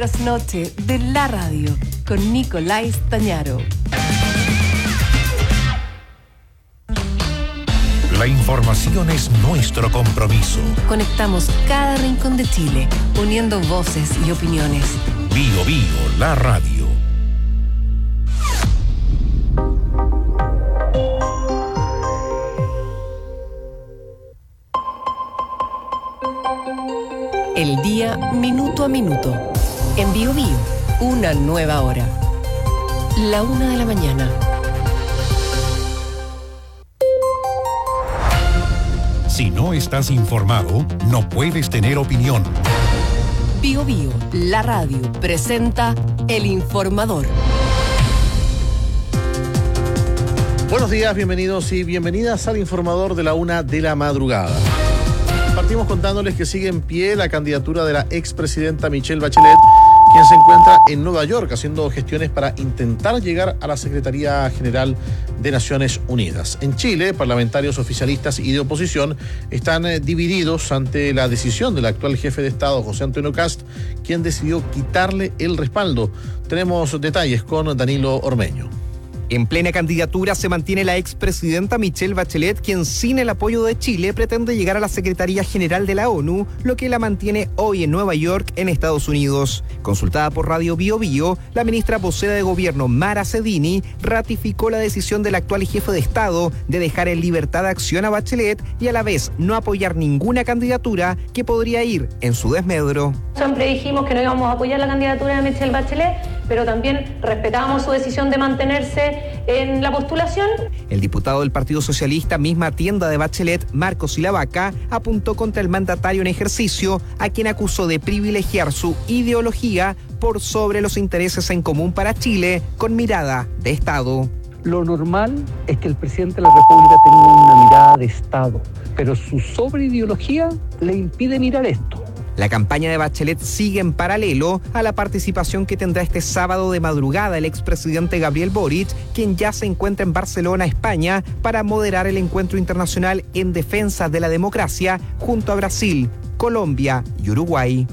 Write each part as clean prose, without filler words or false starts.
trasnoche de la radio con Nicolás Tañaro. La información es nuestro compromiso. Conectamos cada rincón de Chile, uniendo voces y opiniones. Bio Bio, la radio. El día minuto a minuto. En Bio Bio, una nueva hora. 1:00 a.m. Si no estás informado, no puedes tener opinión. Bio Bio, la radio, presenta El Informador. Buenos días, bienvenidos y bienvenidas al Informador de la 1:00 a.m. Partimos contándoles que sigue en pie la candidatura de la expresidenta Michelle Bachelet, quien se encuentra en Nueva York haciendo gestiones para intentar llegar a la Secretaría General de Naciones Unidas. En Chile, parlamentarios oficialistas y de oposición están divididos ante la decisión del actual jefe de Estado, José Antonio Kast, quien decidió quitarle el respaldo. Tenemos detalles con Danilo Ormeño. En plena candidatura se mantiene la expresidenta Michelle Bachelet, quien sin el apoyo de Chile pretende llegar a la Secretaría General de la ONU, lo que la mantiene hoy en Nueva York, en Estados Unidos. Consultada por Radio Bio Bio, la ministra vocera de Gobierno, Mara Cedini, ratificó la decisión del actual jefe de Estado de dejar en libertad de acción a Bachelet y a la vez no apoyar ninguna candidatura que podría ir en su desmedro. Siempre dijimos que no íbamos a apoyar la candidatura de Michelle Bachelet, pero también respetábamos su decisión de mantenerse en la postulación. El diputado del Partido Socialista, misma tienda de Bachelet, Marcos Silavaca, apuntó contra el mandatario en ejercicio, a quien acusó de privilegiar su ideología por sobre los intereses en común para Chile, con mirada de Estado. Lo normal es que el presidente de la República tenga una mirada de Estado, pero su sobreideología le impide mirar esto. La campaña de Bachelet sigue en paralelo a la participación que tendrá este sábado de madrugada el expresidente Gabriel Boric, quien ya se encuentra en Barcelona, España, para moderar el encuentro internacional en defensa de la democracia junto a Brasil, Colombia y Uruguay.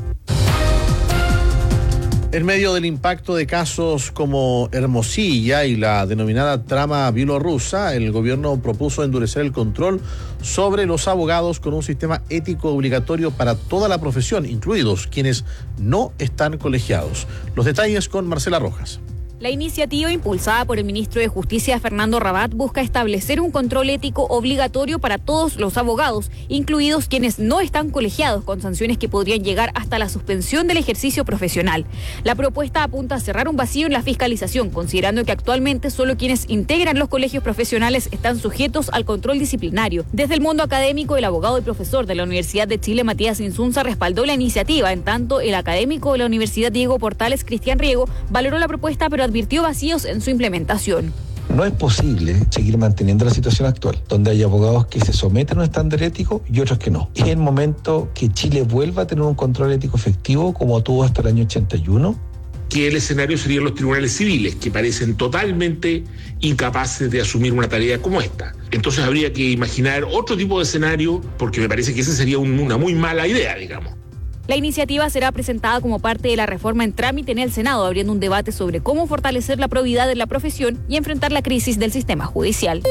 En medio del impacto de casos como Hermosilla y la denominada trama bielorrusa, el gobierno propuso endurecer el control sobre los abogados con un sistema ético obligatorio para toda la profesión, incluidos quienes no están colegiados. Los detalles con Marcela Rojas. La iniciativa impulsada por el ministro de Justicia, Fernando Rabat, busca establecer un control ético obligatorio para todos los abogados, incluidos quienes no están colegiados, con sanciones que podrían llegar hasta la suspensión del ejercicio profesional. La propuesta apunta a cerrar un vacío en la fiscalización, considerando que actualmente solo quienes integran los colegios profesionales están sujetos al control disciplinario. Desde el mundo académico, el abogado y profesor de la Universidad de Chile, Matías Insunza, respaldó la iniciativa. En tanto, el académico de la Universidad Diego Portales, Cristian Riego, valoró la propuesta, pero advirtió vacíos en su implementación. No es posible seguir manteniendo la situación actual, donde hay abogados que se someten a un estándar ético y otros que no. Es el momento que Chile vuelva a tener un control ético efectivo como tuvo hasta el año 81. Que el escenario serían los tribunales civiles, que parecen totalmente incapaces de asumir una tarea como esta. Entonces habría que imaginar otro tipo de escenario, porque me parece que esa sería una muy mala idea, digamos. La iniciativa será presentada como parte de la reforma en trámite en el Senado, abriendo un debate sobre cómo fortalecer la probidad de la profesión y enfrentar la crisis del sistema judicial.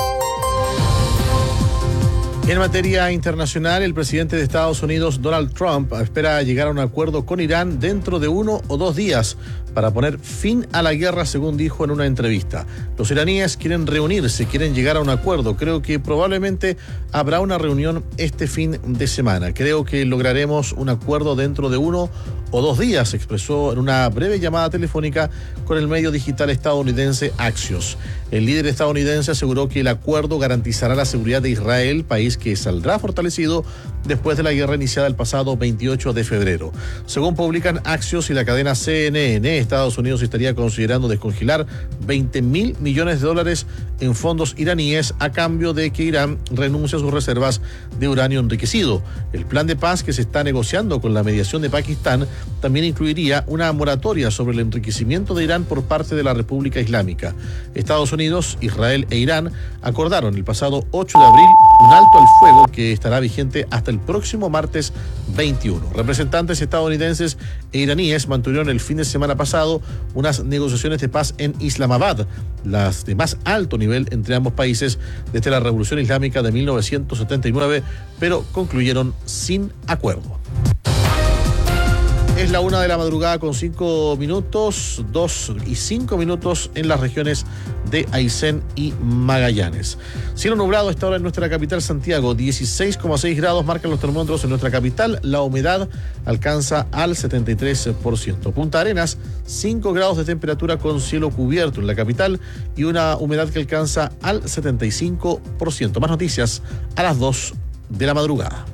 En materia internacional, el presidente de Estados Unidos, Donald Trump, espera llegar a un acuerdo con Irán dentro de 1 o 2 días para poner fin a la guerra, según dijo en una entrevista. Los iraníes quieren reunirse, quieren llegar a un acuerdo. Creo que probablemente habrá una reunión este fin de semana. Creo que lograremos un acuerdo dentro de 1 o 2 días, expresó en una breve llamada telefónica con el medio digital estadounidense Axios. El líder estadounidense aseguró que el acuerdo garantizará la seguridad de Israel, país que saldrá fortalecido después de la guerra iniciada el pasado 28 de febrero. Según publican Axios y la cadena CNN, Estados Unidos estaría considerando descongelar $20.000 millones en fondos iraníes a cambio de que Irán renuncie a sus reservas de uranio enriquecido. El plan de paz que se está negociando con la mediación de Pakistán también incluiría una moratoria sobre el enriquecimiento de Irán por parte de la República Islámica. Estados Unidos, Israel e Irán acordaron el pasado 8 de abril un alto al fuego que estará vigente hasta el próximo martes 21. Representantes estadounidenses e iraníes mantuvieron el fin de semana pasado unas negociaciones de paz en Islamabad, las de más alto nivel entre ambos países desde la Revolución Islámica de 1979, pero concluyeron sin acuerdo. Es la 1 de la madrugada con 5 minutos, 2 y 5 minutos en las regiones de Aysén y Magallanes. Cielo nublado a esta hora en nuestra capital Santiago, 16,6 grados marcan los termómetros en nuestra capital, la humedad alcanza al 73%. Punta Arenas, 5 grados de temperatura con cielo cubierto en la capital y una humedad que alcanza al 75%. Más noticias a las 2 de la madrugada.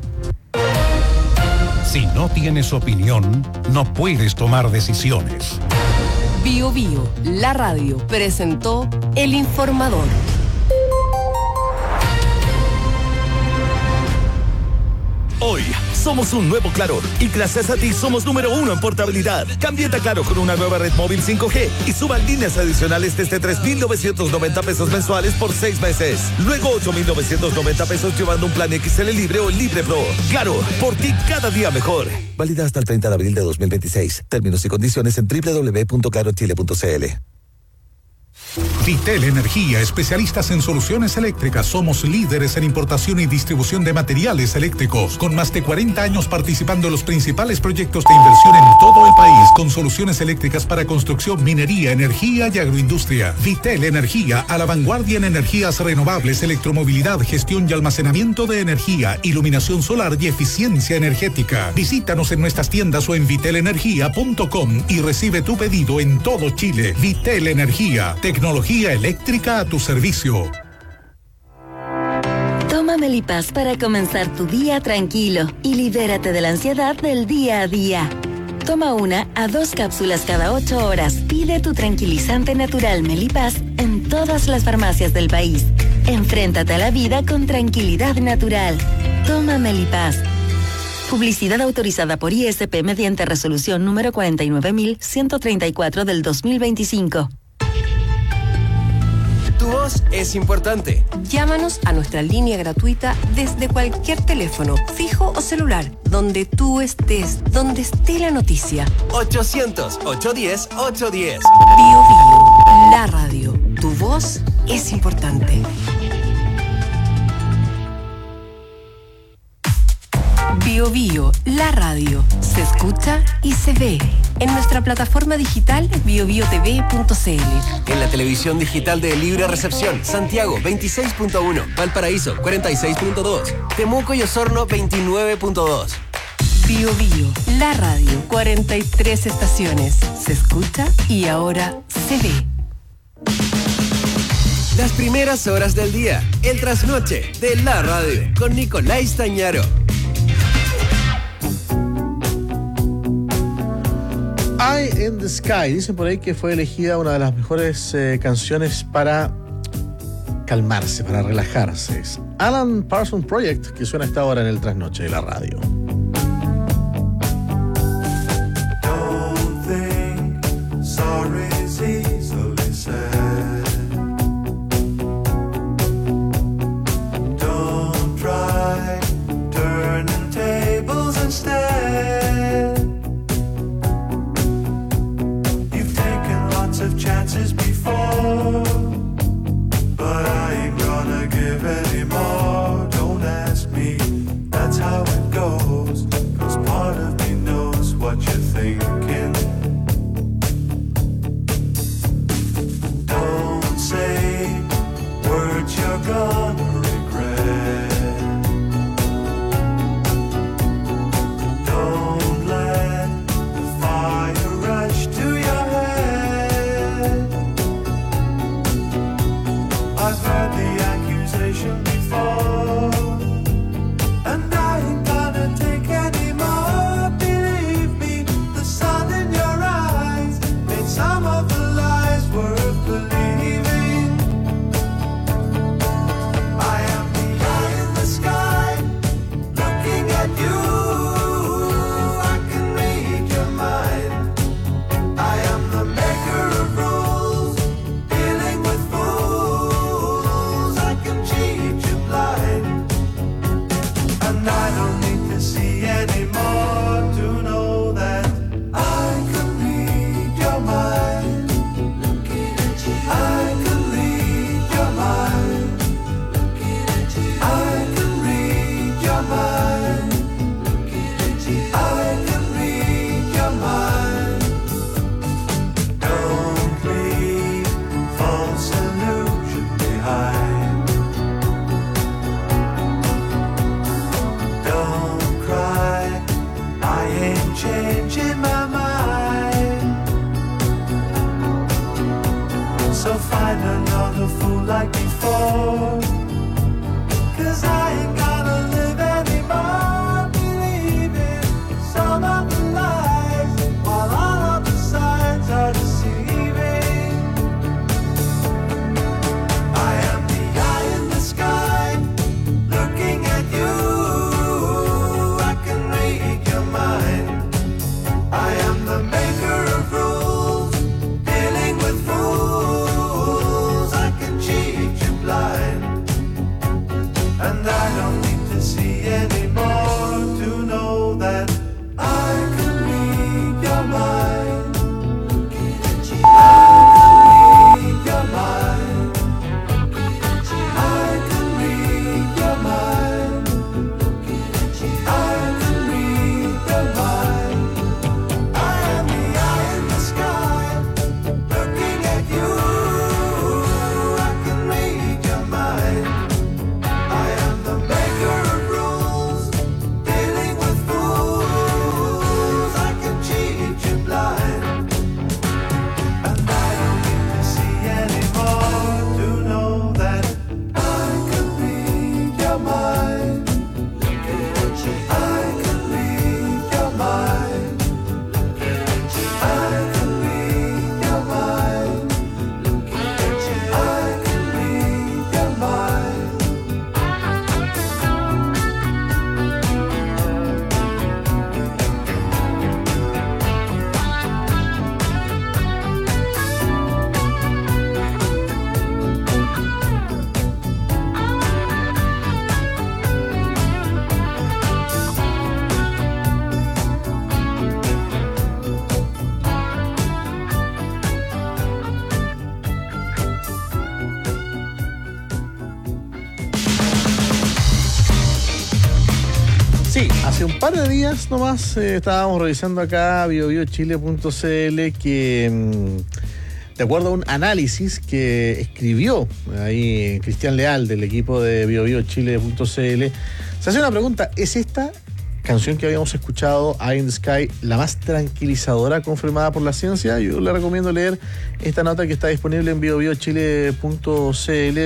Si no tienes opinión, no puedes tomar decisiones. Bio Bio, la radio, presentó El Informador. Hoy somos un nuevo Claro y gracias a ti somos número 1 en portabilidad. Cámbiate a Claro con una nueva red móvil 5G y suban líneas adicionales desde 3,990 pesos mensuales por 6 meses. Luego 8,990 pesos llevando un plan XL Libre o Libre Pro. Claro, por ti cada día mejor. Válida hasta el 30 de abril de 2026. Términos y condiciones en www.clarochile.cl. Vitel Energía, especialistas en soluciones eléctricas. Somos líderes en importación y distribución de materiales eléctricos, con más de 40 años participando en los principales proyectos de inversión en todo el país, con soluciones eléctricas para construcción, minería, energía y agroindustria. Vitel Energía, a la vanguardia en energías renovables, electromovilidad, gestión y almacenamiento de energía, iluminación solar y eficiencia energética. Visítanos en nuestras tiendas o en vitelenergia.com y recibe tu pedido en todo Chile. Vitel Energía, tecnología eléctrica a tu servicio. Toma Melipaz para comenzar tu día tranquilo y libérate de la ansiedad del día a día. Toma 1 a 2 cápsulas cada 8 horas. Pide tu tranquilizante natural Melipaz en todas las farmacias del país. Enfréntate a la vida con tranquilidad natural. Toma Melipaz. Publicidad autorizada por ISP mediante resolución número 49.134 del 2025. Tu voz es importante. Llámanos a nuestra línea gratuita desde cualquier teléfono, fijo o celular, donde tú estés, donde esté la noticia. 800-810-810. Bio Bio, la radio. Tu voz es importante. Bio Bio, la radio. Se escucha y se ve. En nuestra plataforma digital biobiotv.cl. En la televisión digital de Libre Recepción, Santiago 26.1, Valparaíso 46.2, Temuco y Osorno 29.2. Bio Bio, la radio. 43 estaciones. Se escucha y ahora se ve. Las primeras horas del día, el trasnoche de la radio, con Nicolás Tañaro. Eye in the Sky, dicen por ahí que fue elegida una de las mejores canciones para calmarse, para relajarse. Es Alan Parsons Project, que suena hasta ahora en el trasnoche de la radio. a fool like before. 'Cause I ain't gotta live anymore believing some of the lies, while all of the signs are deceiving. I am the eye in the sky, looking at you. I can read your mind. I am the maker of rules, dealing with fools. I can cheat you blind. And I don't need to see anymore to know that I can read your mind. I can read your mind. I can read your mind. I can read your mind. I am the eye in the sky, looking at you. I can read your mind. I am the maker of rules, dealing with fools. I can cheat you blind. And I don't need to see anymore to know that I can read your mind. I can read your mind. I can read your mind. I can read your mind. Sí, hace un par de días nomás estábamos revisando acá biobiochile.cl que de acuerdo a un análisis que escribió ahí Cristian Leal del equipo de biobiochile.cl, se hace una pregunta: ¿es esta canción que habíamos escuchado, Eye in the Sky, la más tranquilizadora confirmada por la ciencia? Yo le recomiendo leer esta nota que está disponible en biobiochile.cl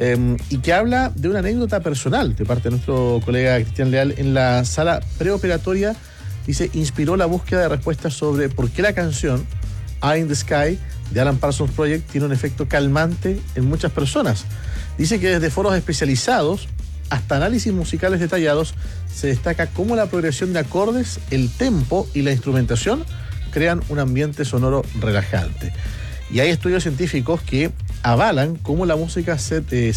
y que habla de una anécdota personal de parte de nuestro colega Cristian Leal en la sala preoperatoria. Dice, inspiró la búsqueda de respuestas sobre por qué la canción Eye in the Sky de Alan Parsons Project tiene un efecto calmante en muchas personas. Dice que desde foros especializados hasta análisis musicales detallados, se destaca cómo la progresión de acordes, el tempo y la instrumentación crean un ambiente sonoro relajante. Y hay estudios científicos que avalan cómo la música que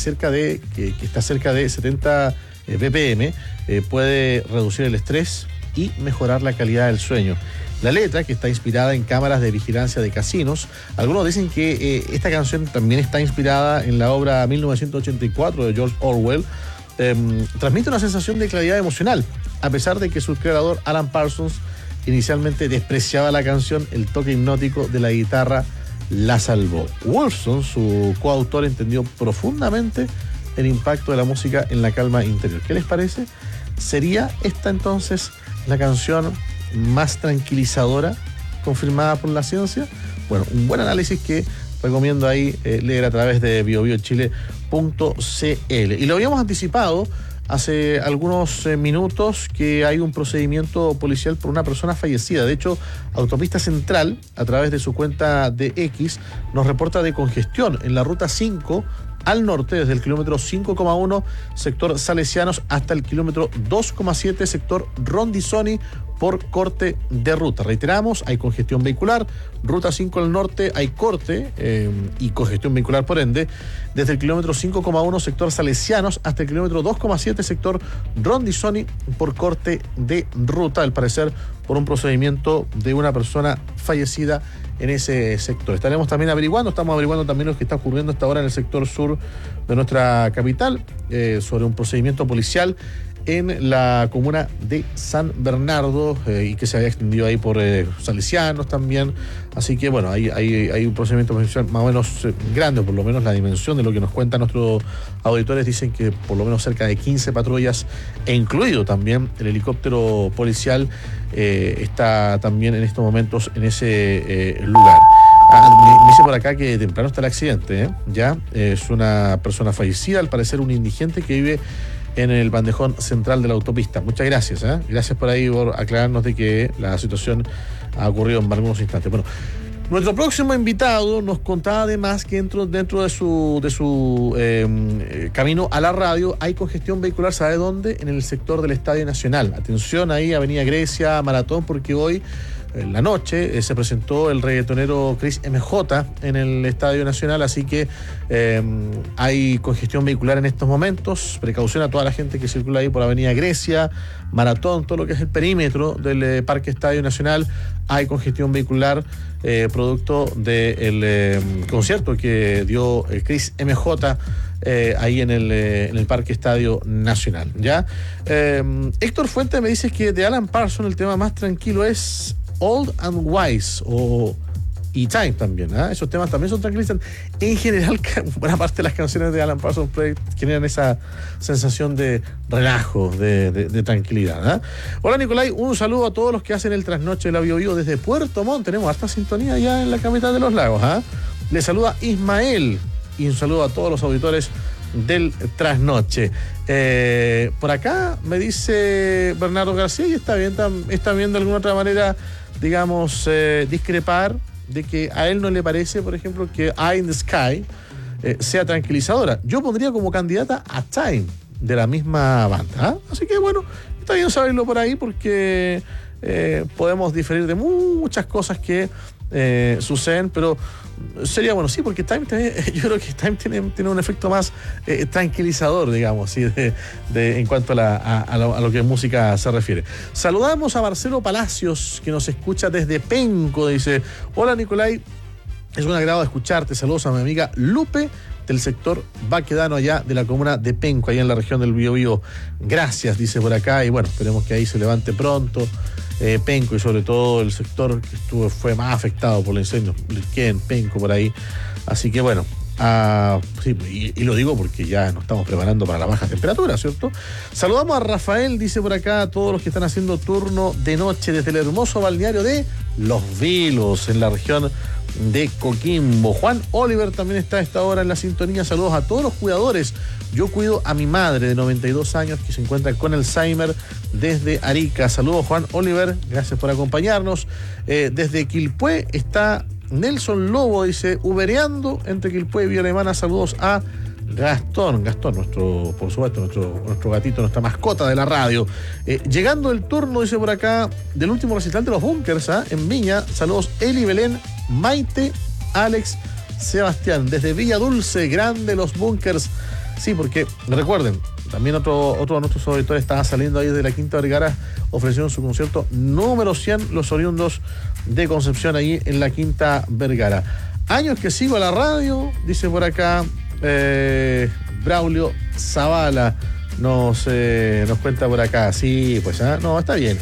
está cerca de 70 BPM puede reducir el estrés y mejorar la calidad del sueño. La letra, que está inspirada en cámaras de vigilancia de casinos, algunos dicen que esta canción también está inspirada en la obra 1984 de George Orwell, transmite una sensación de claridad emocional, a pesar de que su creador Alan Parsons inicialmente despreciaba la canción. El toque hipnótico de la guitarra la salvó. Wolfson, su coautor, entendió profundamente el impacto de la música en la calma interior. ¿Qué les parece? ¿Sería esta entonces la canción más tranquilizadora confirmada por la ciencia? Bueno, un buen análisis que recomiendo ahí leer a través de biobiochile.cl. Y lo habíamos anticipado hace algunos minutos que hay un procedimiento policial por una persona fallecida. De hecho, Autopista Central, a través de su cuenta de X, nos reporta de congestión en la ruta 5 al norte, desde el kilómetro 5,1 sector Salesianos hasta el kilómetro 2,7 sector Rondizoni por corte de ruta. Reiteramos, hay congestión vehicular, ruta 5 al norte hay corte y congestión vehicular por ende, desde el kilómetro 5,1 sector Salesianos hasta el kilómetro 2,7 sector Rondizoni por corte de ruta, al parecer por un procedimiento de una persona fallecida en ese sector. Estamos averiguando también lo que está ocurriendo hasta ahora en el sector sur de nuestra capital, sobre un procedimiento policial en la comuna de San Bernardo y que se había extendido ahí por Salesianos también. Así que bueno, hay un procedimiento policial más o menos grande, por lo menos la dimensión de lo que nos cuentan nuestros auditores. Dicen que por lo menos cerca de 15 patrullas, e incluido también el helicóptero policial, está también en estos momentos en ese lugar. Me dice por acá que temprano está el accidente, ¿eh? Ya, es una persona fallecida, al parecer un indigente que vive en el bandejón central de la autopista. Muchas gracias, ¿eh? Gracias por ahí, por aclararnos de que la situación ha ocurrido en algunos instantes. Bueno, nuestro próximo invitado nos contaba además que dentro de su camino a la radio hay congestión vehicular, ¿sabe dónde? En el sector del Estadio Nacional. Atención ahí, Avenida Grecia, Maratón, porque hoy en la noche se presentó el reggaetonero Chris MJ en el Estadio Nacional, así que hay congestión vehicular en estos momentos. Precaución a toda la gente que circula ahí por Avenida Grecia, Maratón, todo lo que es el perímetro del Parque Estadio Nacional. Hay congestión vehicular producto del concierto que dio Chris MJ ahí en el Parque Estadio Nacional. ¿Ya? Héctor Fuentes me dice que de Alan Parsons el tema más tranquilo es Old and Wise y Time también, ¿eh? Esos temas también son tranquilizantes. En general, buena parte de las canciones de Alan Parsons Project generan esa sensación de relajo, de tranquilidad, ¿eh? Hola Nicolai, un saludo a todos los que hacen el trasnoche de la Bio Bio desde Puerto Montt. Tenemos harta sintonía ya en la capital de los lagos, ¿eh? Le saluda Ismael y un saludo a todos los auditores del trasnoche. Por acá me dice Bernardo García y está bien de alguna otra manera, digamos, discrepar de que a él no le parece, por ejemplo, que Eye in the Sky sea tranquilizadora. Yo pondría como candidata a Time de la misma banda, ¿eh? Así que bueno, está bien saberlo por ahí porque podemos diferir de muchas cosas que suceden, pero sería bueno, sí, porque Time yo creo que Time tiene un efecto más tranquilizador, digamos, ¿sí? En cuanto a lo que música se refiere. Saludamos a Marcelo Palacios, que nos escucha desde Penco. Dice: hola Nicolai, es un agrado escucharte. Saludos a mi amiga Lupe del sector Baquedano, allá de la comuna de Penco, allá en la región del Biobío. Gracias, dice por acá, y bueno, esperemos que ahí se levante pronto Penco y sobre todo el sector que fue más afectado por el incendio, en Penco por ahí. Así que bueno, sí, y lo digo porque ya nos estamos preparando para la baja temperatura, ¿cierto? Saludamos a Rafael, dice por acá, a todos los que están haciendo turno de noche desde el hermoso balneario de Los Vilos, en la región de Coquimbo. Juan Oliver también está a esta hora en la sintonía. Saludos a todos los cuidadores. Yo cuido a mi madre de 92 años que se encuentra con Alzheimer desde Arica. Saludos Juan Oliver, gracias por acompañarnos. Desde Quilpué está Nelson Lobo, dice, ubereando entre Quilpué y Villa Alemana. Saludos a Gastón, nuestro, por supuesto, nuestro gatito, nuestra mascota de la radio. Llegando el turno, dice por acá, del último recital de los Bunkers, en Viña. Saludos Eli, Belén, Maite, Alex, Sebastián. Desde Villa Dulce, grande los Bunkers. Sí, porque recuerden, también otro de nuestros auditores estaba saliendo ahí de la Quinta Vergara, ofrecieron su concierto número 100, los oriundos de Concepción, ahí en la Quinta Vergara. Años que sigo a la radio, dice por acá Braulio Zavala, nos cuenta por acá. Sí, pues no, está bien.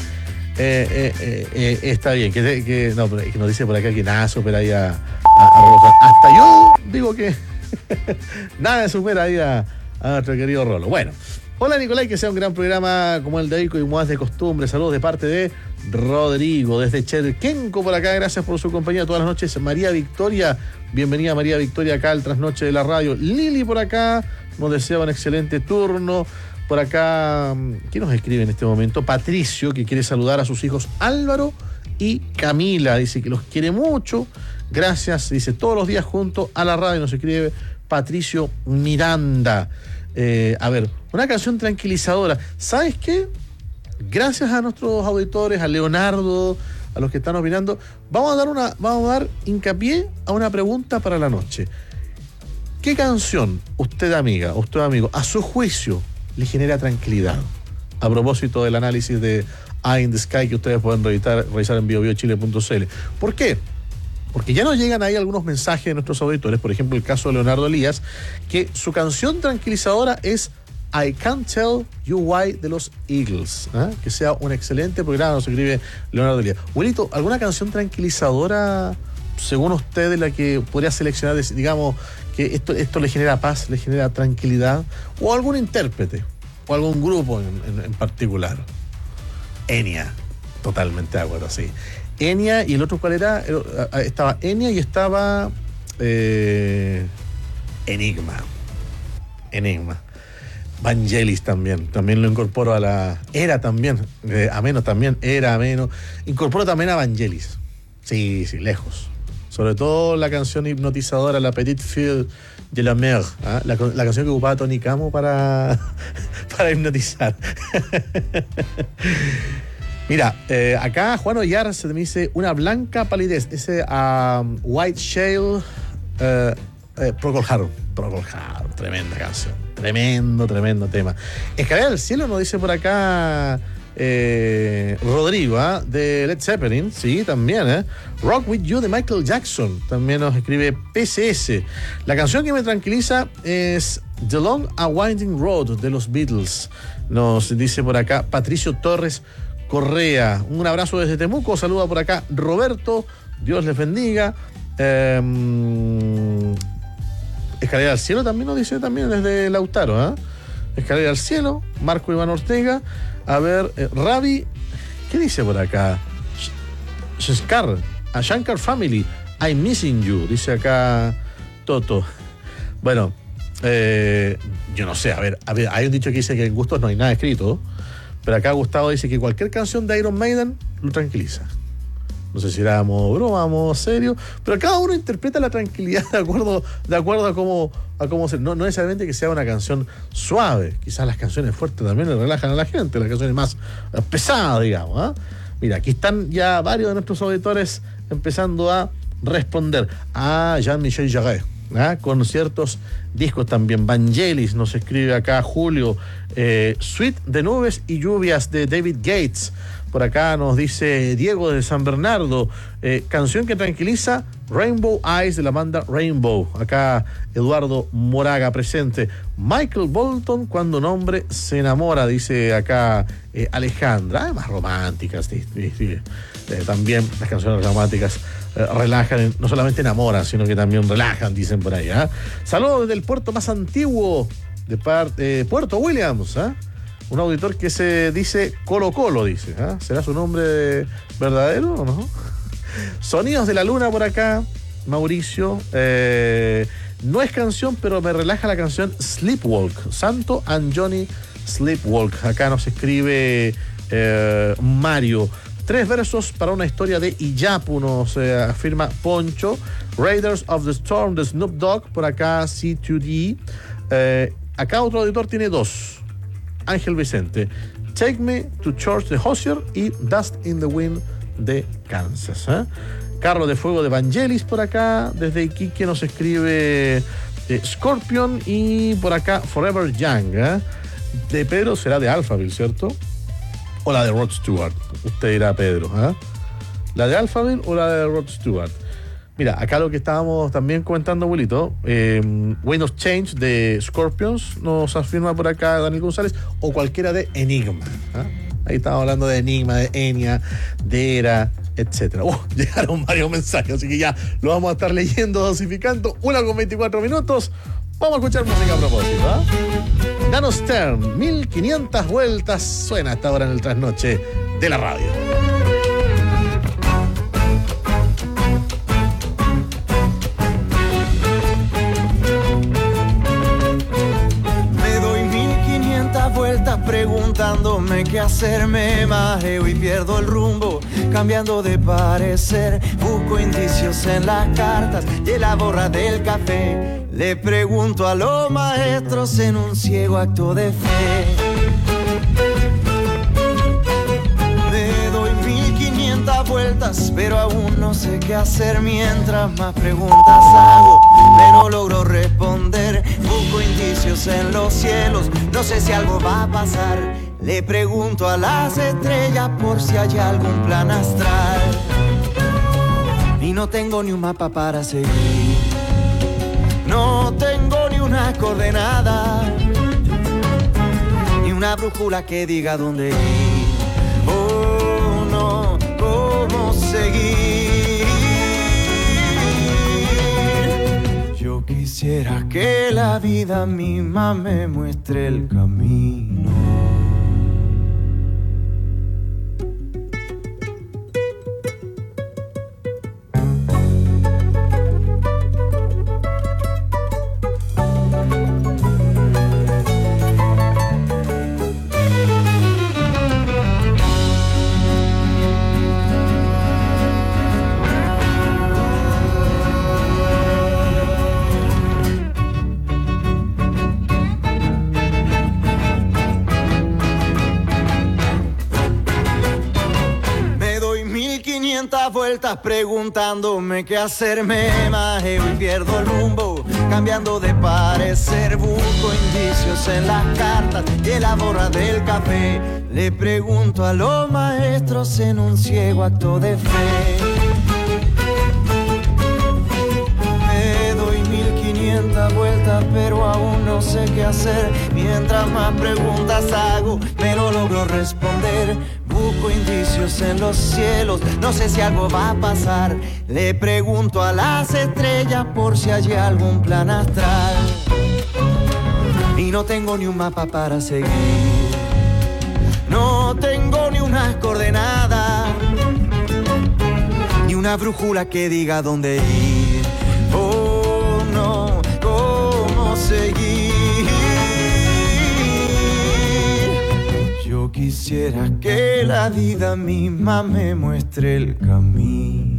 Está bien, que nos dice por acá que nada supera ahí a Roja. Hasta yo digo que nada supera ahí a nuestro querido Rolo. Bueno, hola Nicolai, que sea un gran programa como el de hoy, y más de costumbre. Saludos de parte de Rodrigo, desde Cherquenco por acá. Gracias por su compañía todas las noches. María Victoria, bienvenida María Victoria acá al trasnoche de la radio. Lili por acá nos desea un excelente turno. Por acá, ¿quién nos escribe en este momento? Patricio, que quiere saludar a sus hijos Álvaro y Camila. Dice que los quiere mucho. Gracias, dice, todos los días junto a la radio. Nos escribe Patricio Miranda. A ver, una canción tranquilizadora. ¿Sabes qué? Gracias a nuestros auditores, a Leonardo, a los que están opinando, vamos a dar hincapié a una pregunta para la noche. ¿Qué canción usted, amiga, usted, amigo, a su juicio le genera tranquilidad? A propósito del análisis de Eye in the Sky que ustedes pueden revisar en biobiochile.cl. ¿Por qué? Porque ya nos llegan ahí algunos mensajes de nuestros auditores, por ejemplo el caso de Leonardo Elías, que su canción tranquilizadora es I Can't Tell You Why de los Eagles. Que sea un excelente programa, nos escribe Leonardo Elías. Abuelito, ¿alguna canción tranquilizadora según usted de la que podría seleccionar, digamos, que esto le genera paz, le genera tranquilidad? O algún intérprete, o algún grupo en particular. Enya, totalmente de acuerdo, sí. Enya, y el otro, ¿cuál era? Estaba Enya y estaba Enigma. Vangelis también lo incorporo a la... Era también, Ameno también, era Ameno. Incorporo también a Vangelis. Sí, lejos. Sobre todo la canción hipnotizadora, La Petite Fille de la Mer, ¿eh? La canción que ocupaba Tony Camo para hipnotizar. Mira, acá Juan Ollar se me dice una blanca palidez. Ese White Shale, Procol Harum, tremenda canción. Tremendo tema. Escalera del cielo nos dice por acá Rodrigo, de Led Zeppelin, sí, también, Rock With You de Michael Jackson, también nos escribe PCS. La canción que me tranquiliza es The Long and Winding Road de los Beatles, nos dice por acá Patricio Torres Correa. Un abrazo desde Temuco, saluda por acá Roberto, Dios les bendiga. Escalera al cielo también nos dice también desde Lautaro, Escalera al cielo, Marco Iván Ortega. A ver, Ravi, ¿qué dice por acá? Shankar Family, I'm Missing You, dice acá Toto. Bueno, yo no sé, a ver, hay un dicho que dice que en gustos no hay nada escrito, pero acá Gustavo dice que cualquier canción de Iron Maiden lo tranquiliza. No sé si era a modo broma, a modo serio, pero cada uno interpreta la tranquilidad de acuerdo a cómo se... No necesariamente que sea una canción suave. Quizás las canciones fuertes también le relajan a la gente, las canciones más pesadas, digamos. Mira, aquí están ya varios de nuestros auditores empezando a responder. Jean-Michel Jarre, con ciertos discos también. Vangelis nos escribe acá Julio. Suite de nubes y lluvias de David Gates. Por acá nos dice Diego de San Bernardo, canción que tranquiliza, Rainbow Eyes de la banda Rainbow. Acá Eduardo Moraga presente. Michael Bolton, cuando un hombre se enamora, dice acá Alejandra. Más románticas, sí. También las canciones románticas relajan, no solamente enamoran, sino que también relajan, dicen por ahí. Saludos desde el puerto más antiguo de Puerto Williams, un auditor que se dice Colo Colo, dice. ¿Será su nombre verdadero o no? Sonidos de la luna por acá, Mauricio. No es canción, pero me relaja la canción Sleepwalk. Santo and Johnny Sleepwalk. Acá nos escribe Mario. 3 versos para una historia de Iyapu, nos afirma Poncho. Raiders of the Storm de Snoop Dogg, por acá C2D. Acá otro auditor tiene 2. Ángel Vicente, Take Me to Church de Hozier y Dust in the Wind de Kansas. Carro de Fuego de Vangelis por acá, desde Iquique nos escribe Scorpion, y por acá Forever Young. De Pedro será de Alphaville, ¿cierto? O la de Rod Stewart, usted dirá, Pedro. ¿La de Alphaville o la de Rod Stewart? Mira, acá lo que estábamos también comentando, abuelito, Wind of Change de Scorpions, nos afirma por acá Daniel González, o cualquiera de Enigma. Ahí estamos hablando de Enigma, de Enya, de Era, etc. Llegaron varios mensajes, así que ya lo vamos a estar leyendo, dosificando. 1:24. Vamos a escuchar música a propósito. Dano Stern, 1500 vueltas, suena hasta ahora en el trasnoche de la radio. Preguntándome qué hacer, me mareo y pierdo el rumbo, cambiando de parecer. Busco indicios en las cartas y en la borra del café. Le pregunto a los maestros en un ciego acto de fe. Me doy 1500 vueltas, pero aún no sé qué hacer. Mientras más preguntas hago, menos logro responder. Busco indicios en los cielos, no sé si algo va a pasar. Le pregunto a las estrellas por si hay algún plan astral. Y no tengo ni un mapa para seguir, no tengo ni una coordenada, ni una brújula que diga dónde ir. Oh, no, cómo seguir. Yo quisiera que la vida misma me muestre el camino. vueltas preguntándome qué hacer. Me majeo y pierdo el rumbo, cambiando de parecer. Busco indicios en las cartas y en la borra del café. Le pregunto a los maestros en un ciego acto de fe. Me doy 1500 vueltas, pero aún no sé qué hacer. Mientras más preguntas hago, pero logro responder. Busco indicios en los cielos, no sé si algo va a pasar. Le pregunto a las estrellas por si hay algún plan astral. Y no tengo ni un mapa para seguir, no tengo ni unas coordenadas, ni una brújula que diga dónde ir. Oh no, ¿cómo seguir? Yo quisiera que la vida misma me muestre el camino.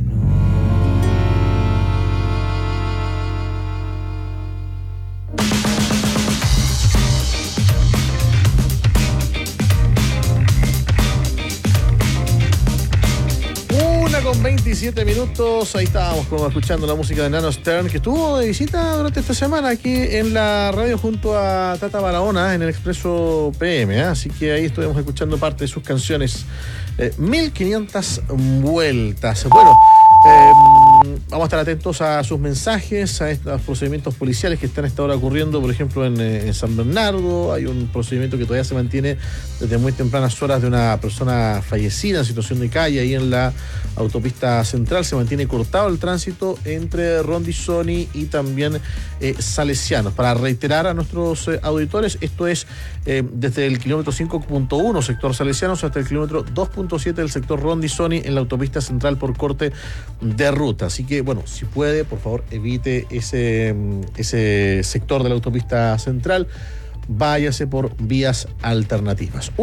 Con 27 minutos, ahí estábamos como escuchando la música de Nano Stern, que estuvo de visita durante esta semana aquí en la radio junto a Tata Barahona en el Expreso PM, ¿eh? Así que ahí estuvimos escuchando parte de sus canciones. 1500 vueltas. Bueno, vamos a estar atentos a sus mensajes, a estos procedimientos policiales que están a esta hora ocurriendo, por ejemplo en San Bernardo. Hay un procedimiento que todavía se mantiene desde muy tempranas horas de una persona fallecida en situación de calle ahí en la autopista central. Se mantiene cortado el tránsito entre Rondizoni y también Salesianos. Para reiterar a nuestros auditores, esto es desde el kilómetro 5.1 sector Salesianos hasta el kilómetro 2.7 del sector Rondizoni en la autopista central por corte de ruta. Así que, bueno, si puede, por favor, evite ese sector de la autopista central. Váyase por vías alternativas.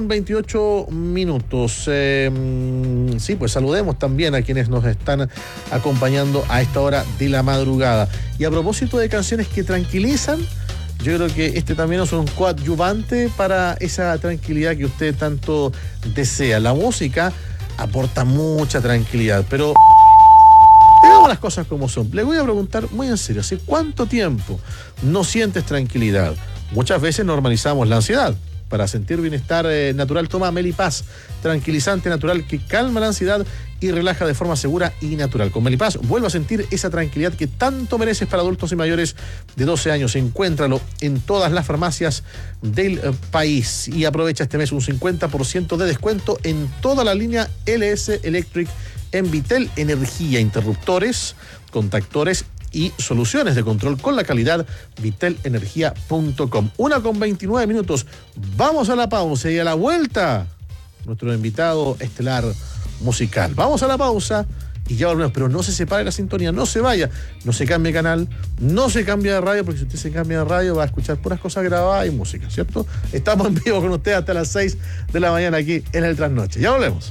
1:28. Sí, pues saludemos también a quienes nos están acompañando a esta hora de la madrugada. Y a propósito de canciones que tranquilizan, yo creo que este también es un coadyuvante para esa tranquilidad que usted tanto desea. La música aporta mucha tranquilidad, pero digamos las cosas como son. Le voy a preguntar muy en serio, ¿hace cuánto tiempo no sientes tranquilidad? Muchas veces normalizamos la ansiedad. Para sentir bienestar natural, toma Melipaz, tranquilizante natural que calma la ansiedad y relaja de forma segura y natural. Con Melipaz vuelve a sentir esa tranquilidad que tanto mereces para adultos y mayores de 12 años. Encuéntralo en todas las farmacias del país y aprovecha este mes un 50% de descuento en toda la línea LS Electric en Vitel Energía, interruptores, contactores y soluciones de control con la calidad. Vitelenergia.com. 1:29. Vamos a la pausa y a la vuelta nuestro invitado estelar musical. Vamos a la pausa y ya volvemos, pero no se separe la sintonía, no se vaya, no se cambie de canal, no se cambie de radio, porque si usted se cambia de radio va a escuchar puras cosas grabadas y música, ¿cierto? Estamos en vivo con usted hasta las 6 de la mañana aquí en el Trasnoche. Ya volvemos.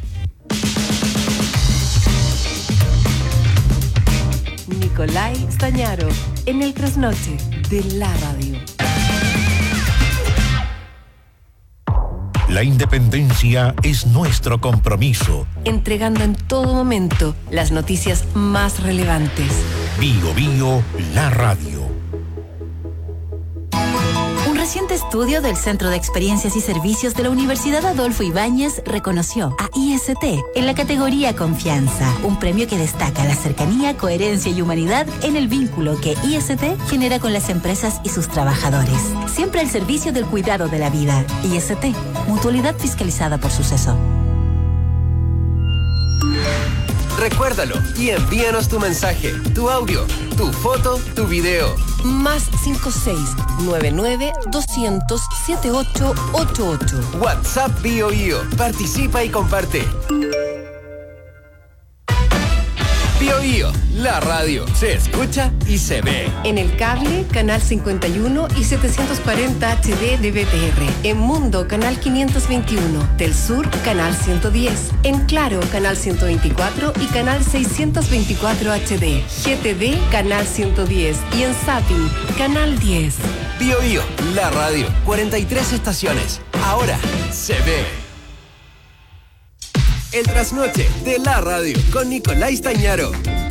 Nicolai Stañaro, en el Trasnoche de la radio. La independencia es nuestro compromiso. Entregando en todo momento las noticias más relevantes. Bio Bio, la radio. Un reciente estudio del Centro de Experiencias y Servicios de la Universidad Adolfo Ibáñez reconoció a IST en la categoría Confianza, un premio que destaca la cercanía, coherencia y humanidad en el vínculo que IST genera con las empresas y sus trabajadores. Siempre al servicio del cuidado de la vida. IST, mutualidad fiscalizada por Suceso. Recuérdalo y envíanos tu mensaje, tu audio, tu foto, tu video. Más 56-99-200-7888. WhatsApp Bio Bio. Participa y comparte. Bio Bio, la radio. Se escucha y se ve. En el cable, canal 51 y 740 HD de BTR. En Mundo, canal 521. Del Sur, canal 110. En Claro, canal 124 y canal 624 HD. GTV, canal 110. Y en Zapping, canal 10. Bio Bio, la radio. 43 estaciones. Ahora se ve. el trasnoche de la radio con Nicolás Tañaro.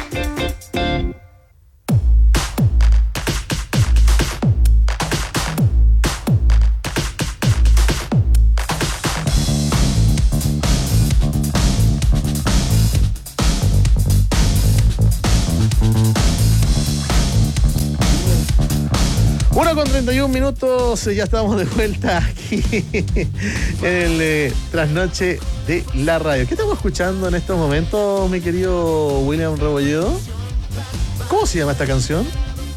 Con 31 minutos, ya estamos de vuelta aquí en el trasnoche de la radio. ¿Qué estamos escuchando en estos momentos, mi querido William Rebolledo? ¿Cómo se llama esta canción?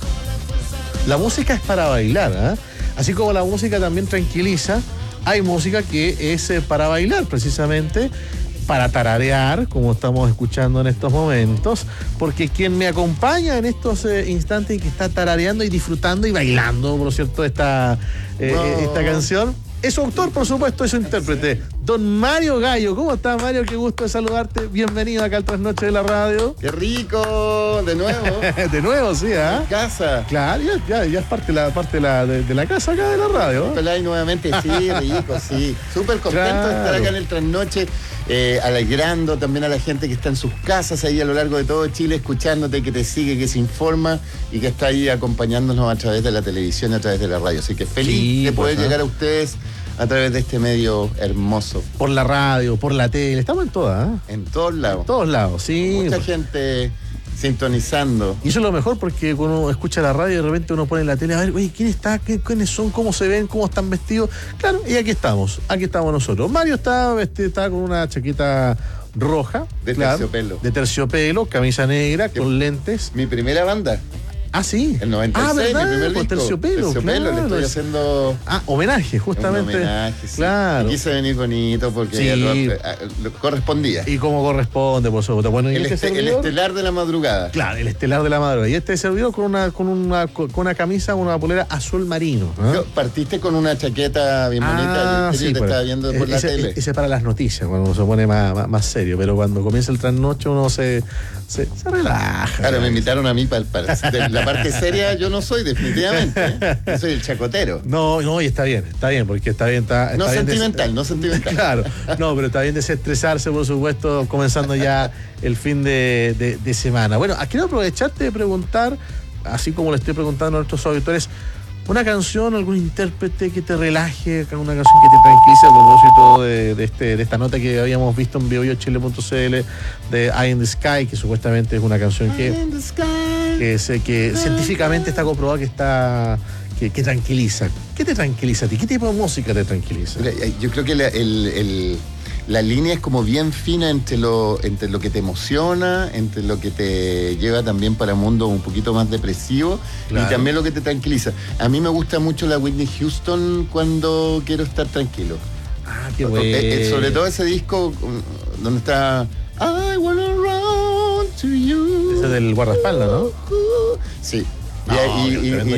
La música es para bailar, ¿eh? Así como la música también tranquiliza, hay música que es para bailar, precisamente para tararear, como estamos escuchando en estos momentos, porque quien me acompaña en estos instantes y que está tarareando y disfrutando y bailando, por cierto, esta canción, es su autor, por supuesto, es su intérprete, don Mario Gallo. ¿Cómo estás, Mario? Qué gusto de saludarte. Bienvenido acá al Trasnoche de la Radio. ¡Qué rico! De nuevo. De nuevo, sí, ¿ah? ¿eh? Casa. Claro, ya es parte de la casa acá de la radio. Pelay nuevamente, sí, rico, sí. Súper contento de estar acá en el Trasnoche, alegrando también a la gente que está en sus casas ahí a lo largo de todo Chile, escuchándote, que te sigue, que se informa y que está ahí acompañándonos a través de la televisión, a través de la radio. Así que feliz de poder llegar a ustedes a través de este medio hermoso. Por la radio, por la tele, estamos en todas, ¿eh? En todos lados. En todos lados, sí. Mucha gente sintonizando. Y eso es lo mejor, porque cuando uno escucha la radio y de repente uno pone la tele a ver, oye, ¿quién está? ¿Quiénes son? ¿Cómo se ven? ¿Cómo están vestidos? Claro, y aquí estamos nosotros. Mario está con una chaqueta roja. De terciopelo. De terciopelo, camisa negra, con lentes. Mi primera banda. Ah, sí. El 96, ¿verdad? mi primer disco. Terciopelo, Terciopelo, claro. le estoy haciendo... homenaje, justamente. Un homenaje, sí. Claro. Y quise venir bonito porque sí. lo correspondía. Y como corresponde, por supuesto. Bueno, el estelar de la madrugada. Claro, el estelar de la madrugada. Y este servidor con una camisa, una polera azul marino. ¿Eh? Partiste con una chaqueta bien bonita. Sí, te estaba viendo por la tele. Ese es para las noticias, cuando uno se pone más serio. Pero cuando comienza el trasnoche uno se relaja. Claro, me invitaron a mí para la parte seria. Yo no soy, definitivamente. ¿eh? Yo soy el chacotero. No, y está bien, porque está bien. No sentimental. Claro, no, pero está bien desestresarse, por supuesto, comenzando ya el fin de semana. Bueno, quiero aprovecharte de preguntar, así como le estoy preguntando a nuestros auditores, una canción, algún intérprete que te relaje, una canción que te tranquilice a propósito de esta nota que habíamos visto en biochile.cl de Eye in the Sky, que supuestamente es una canción que científicamente está comprobada que tranquiliza. ¿Qué te tranquiliza a ti? ¿Qué tipo de música te tranquiliza? Mira, yo creo que la línea es como bien fina entre lo que te emociona, entre lo que te lleva también para un mundo un poquito más depresivo, claro, y también lo que te tranquiliza. A mí me gusta mucho la Whitney Houston cuando quiero estar tranquilo. Ah, qué bueno. Sobre todo ese disco donde está I wanna run to you. Ese del guardaespaldas, ¿no? Sí. I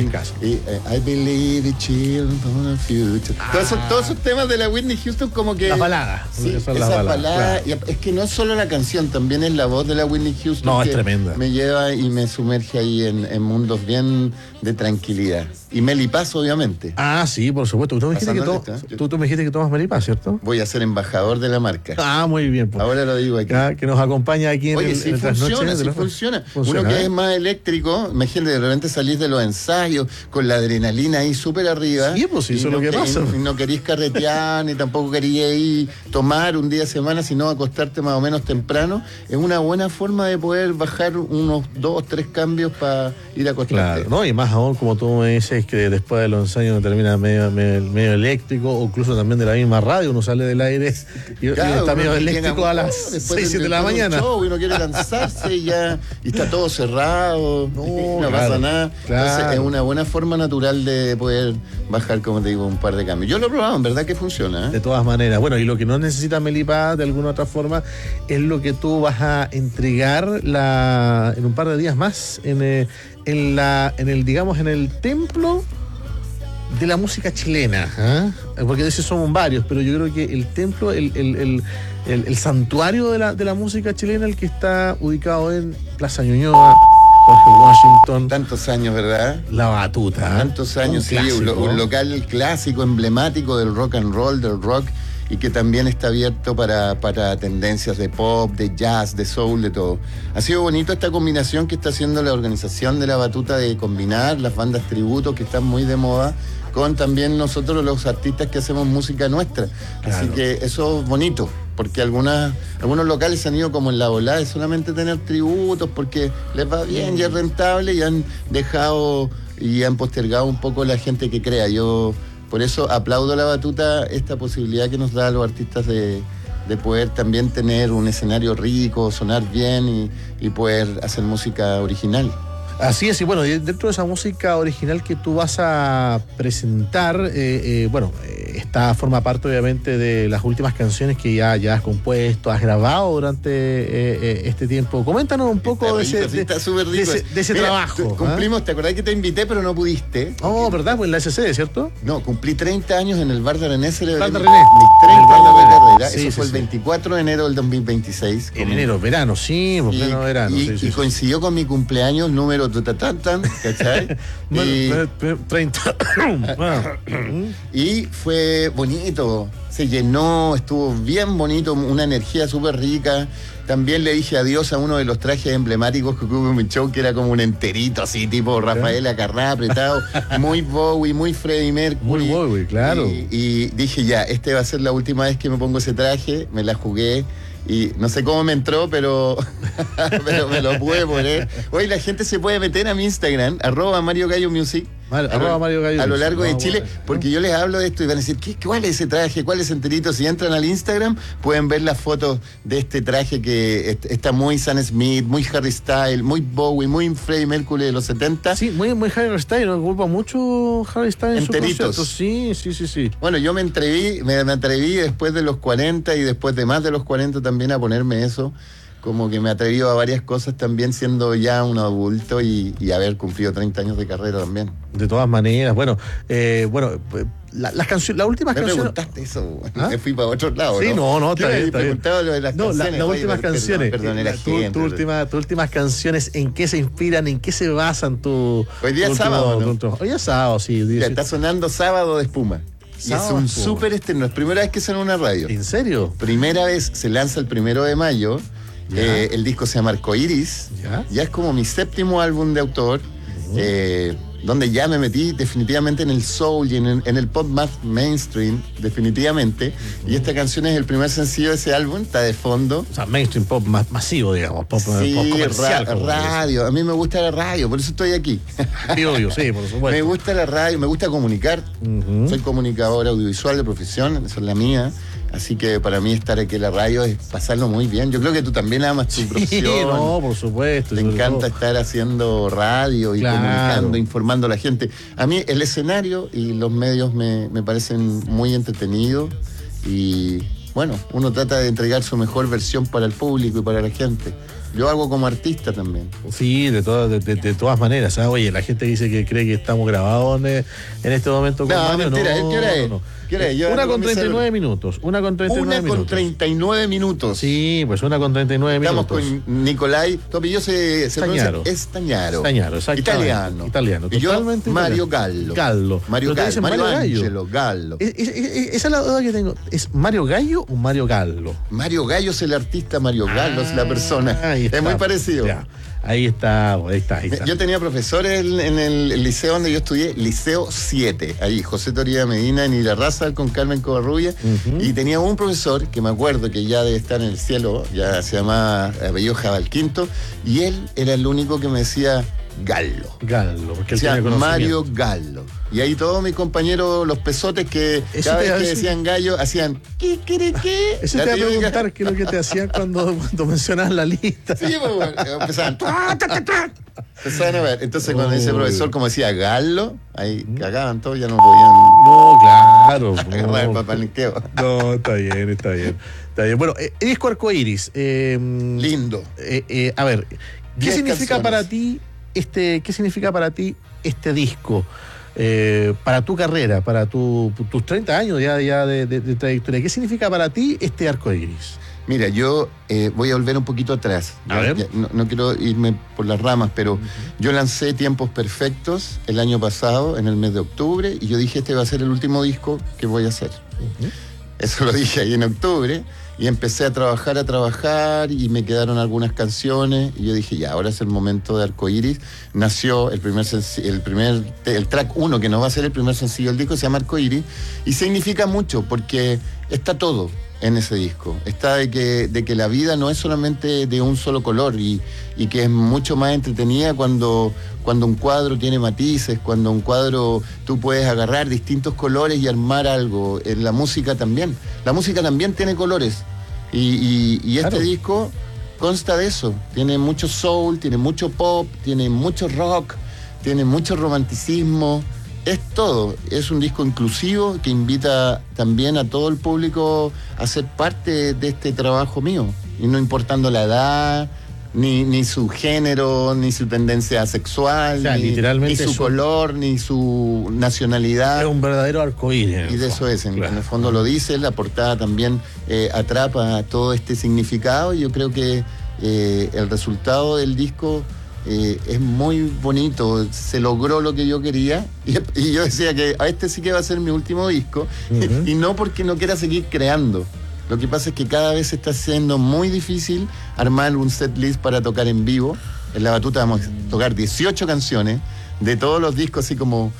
believe it's children for the future. Todos esos temas de la Whitney Houston, como que. Las baladas. Sí, esas baladas. Claro. Es que no es solo la canción, también es la voz de la Whitney Houston. No, que es tremenda. Me lleva y me sumerge ahí en mundos bien de tranquilidad. Y Melipaz, obviamente. Ah, sí, por supuesto. Tú me dijiste que tomas Melipaz, ¿cierto? Voy a ser embajador de la marca. Ah, muy bien. Pues. Ahora lo digo aquí. Que nos acompaña aquí en el funciona. Uno que es más eléctrico, imagínate, de repente salís de los ensayos con la adrenalina ahí súper arriba. Sí, pues eso es lo que pasa. Y no querís carretear, ni tampoco querías ir tomar un día a semana, sino acostarte más o menos temprano. Es una buena forma de poder bajar unos 2, 3 cambios para ir a acostarte. Claro, ¿no? Y más aún, como tú me dices, que después de los ensayos uno termina medio eléctrico, o incluso también de la misma radio, uno sale del aire y está medio eléctrico a las 6, 7 de la mañana. Show, y uno quiere lanzarse y está todo cerrado, no pasa nada. Claro. Entonces es una buena forma natural de poder bajar, como te digo, un par de cambios. Yo lo he probado, en verdad que funciona. De todas maneras. Bueno, y lo que no necesita Melipaz de alguna otra forma es lo que tú vas a entregar en un par de días más en el templo de la música chilena, ¿eh? Porque de eso somos varios, pero yo creo que el templo, el santuario de la música chilena, el que está ubicado en Plaza Ñuñoa, Jorge Washington. Tantos años, ¿verdad? La Batuta. Tantos años, sí, un local clásico, emblemático del rock and roll, del rock, y que también está abierto para tendencias de pop, de jazz, de soul, de todo. Ha sido bonito esta combinación que está haciendo la organización de La Batuta, de combinar las bandas tributo que están muy de moda con también nosotros los artistas que hacemos música nuestra. Claro. Así que eso es bonito, porque algunos locales han ido como en la volada de solamente tener tributos porque les va bien y es rentable, y han dejado y han postergado un poco la gente que crea. Yo por eso aplaudo a La Batuta esta posibilidad que nos da a los artistas de poder también tener un escenario rico, sonar bien y poder hacer música original. Así es, y bueno, dentro de esa música original que tú vas a presentar, esta forma parte obviamente de las últimas canciones que ya has compuesto, has grabado durante este tiempo. Coméntanos un poco de ese trabajo. Cumplimos, ¿te acordás que te invité pero no pudiste? Oh, ¿verdad? Pues en la SC, ¿cierto? No, cumplí 30 años en el Bar de René. Mis 30 Bar de carrera. Sí, Eso fue el 24 de enero del 2026. En enero, verano, sí, pleno verano. Y coincidió con mi cumpleaños número ¿cachai? 30. Y fue bonito, se llenó, estuvo bien bonito, una energía súper rica. También le dije adiós a uno de los trajes emblemáticos que hubo en mi show, que era como un enterito así, tipo Rafael Acarrá apretado, muy Bowie, muy Freddie Mercury. Muy Bowie, claro. Y dije ya, este va a ser la última vez que me pongo ese traje, me la jugué. Y no sé cómo me entró, pero me lo pude poner. Hoy la gente se puede meter a mi Instagram, @MarioGalloMusic. A lo largo de Chile, porque yo les hablo de esto y van a decir, ¿cuál es ese traje? ¿Cuál es ese enterito? Si entran al Instagram, pueden ver las fotos de este traje que está muy Sam Smith, muy Harry Styles, muy Bowie, muy Freddie Mercury de los 70. Sí, muy Harry Styles, nos culpa mucho Harry Styles en enteritos. Su concierto. Sí. Bueno, yo me atreví después de los 40 y después de más de los 40 también a ponerme eso. Como que me atreví a varias cosas también siendo ya un adulto y haber cumplido 30 años de carrera también. De todas maneras, las canciones, las últimas canciones. Me preguntaste eso, me fui para otro lado. Sí, no, está bien. Preguntado lo de las canciones. Las últimas canciones. Tus últimas canciones, ¿en qué se inspiran? ¿En qué se basan Hoy día es sábado, ¿no? Hoy es sábado, sí. Ya está sonando Sábado de Espuma. Y es un súper estreno. Es primera vez que suena en una radio. ¿En serio? Primera vez, se lanza el 1 de mayo. El disco se llama Arcoiris. Ya es como mi 7º álbum de autor. Donde ya me metí definitivamente en el soul y en el pop más mainstream, definitivamente. Y esta canción es el primer sencillo de ese álbum, está de fondo. O sea, mainstream pop más masivo, digamos, pop comercial. Radio. A mí me gusta la radio, por eso estoy aquí. Sí, obvio, sí, por supuesto. Me gusta la radio, me gusta comunicar. Soy comunicador audiovisual de profesión, esa es la mía. Así que para mí estar aquí en la radio es pasarlo muy bien. Yo creo que tú también amas tu profesión. Sí, no, por supuesto. Te encanta estar haciendo radio y comunicando, informando a la gente. A mí el escenario y los medios me parecen muy entretenidos y bueno, uno trata de entregar su mejor versión para el público y para la gente. Yo hago como artista también. Sí, de todas maneras. Oye, la gente dice que cree que estamos grabados en este momento con Mario. Mentira, ¿qué hora es? ¿Qué hora es? 1:39 minutos. 1:39 minutos. Sí, pues 1:39 minutos. Estamos con Nicolai. Tu apellido se Stagnaro. pronuncia Stagnaro. Stagnaro, exactamente. Italiano. Y yo, totalmente Mario Gallo. Mario Angelo Gallo. Esa es la duda que tengo. ¿Es Mario Gallo o Mario Gallo? Mario Gallo es el artista, Mario Gallo es la persona. Es muy parecido. Ya. Ahí está. Yo tenía profesores en el liceo donde yo estudié, Liceo 7, ahí, José Toría Medina en Irarrázaval con Carmen Covarrubia, y tenía un profesor que me acuerdo que ya debe estar en el cielo, ya se llamaba apellido Jabalquinto, y él era el único que me decía Gallo, porque él tenía Mario Gallo. Y ahí todos mis compañeros, los pesotes que cada vez que decían gallo, hacían ¿qué? Eso te iba a preguntar qué es lo que te hacían cuando mencionabas la lista. Sí, pues, empezaban a ver. Entonces cuando ese profesor como decía Gallo, ahí cagaban todos, ya no podían. No, claro. Agarrar el papalinqueo. No, está bien. Bueno, disco Arcoiris. Lindo. A ver, ¿qué significa para ti este disco? Para tu carrera, para tus 30 años ya de trayectoria, ¿qué significa para ti este Arcoiris? Mira, yo voy a volver un poquito atrás. No quiero irme por las ramas, pero yo lancé Tiempos Perfectos el año pasado, en el mes de octubre, y yo dije, este va a ser el último disco que voy a hacer. Eso lo dije ahí en octubre. Y empecé a trabajar y me quedaron algunas canciones y yo dije, ya, ahora es el momento de Arcoíris. Nació el track 1, que no va a ser el primer sencillo del disco, se llama Arcoíris, y significa mucho porque está todo en ese disco. Está de que la vida no es solamente de un solo color y que es mucho más entretenida cuando un cuadro tiene matices, cuando un cuadro tú puedes agarrar distintos colores y armar algo. En la música también. La música también tiene colores. Y este disco consta de eso. Tiene mucho soul, tiene mucho pop, tiene mucho rock, tiene mucho romanticismo. Es todo. Es un disco inclusivo que invita también a todo el público a ser parte de este trabajo mío. Y no importando la edad, ni su género, ni su tendencia sexual, o sea, literalmente ni su color, ni su nacionalidad. Es un verdadero arcoíris. Y de eso es, en el fondo lo dice, la portada también atrapa todo este significado y yo creo que el resultado del disco es muy bonito, se logró lo que yo quería y yo decía que a este sí que va a ser mi último disco y no porque no quiera seguir creando. Lo que pasa es que cada vez se está haciendo muy difícil armar un set list para tocar en vivo. En La Batuta vamos a tocar 18 canciones de todos los discos, así como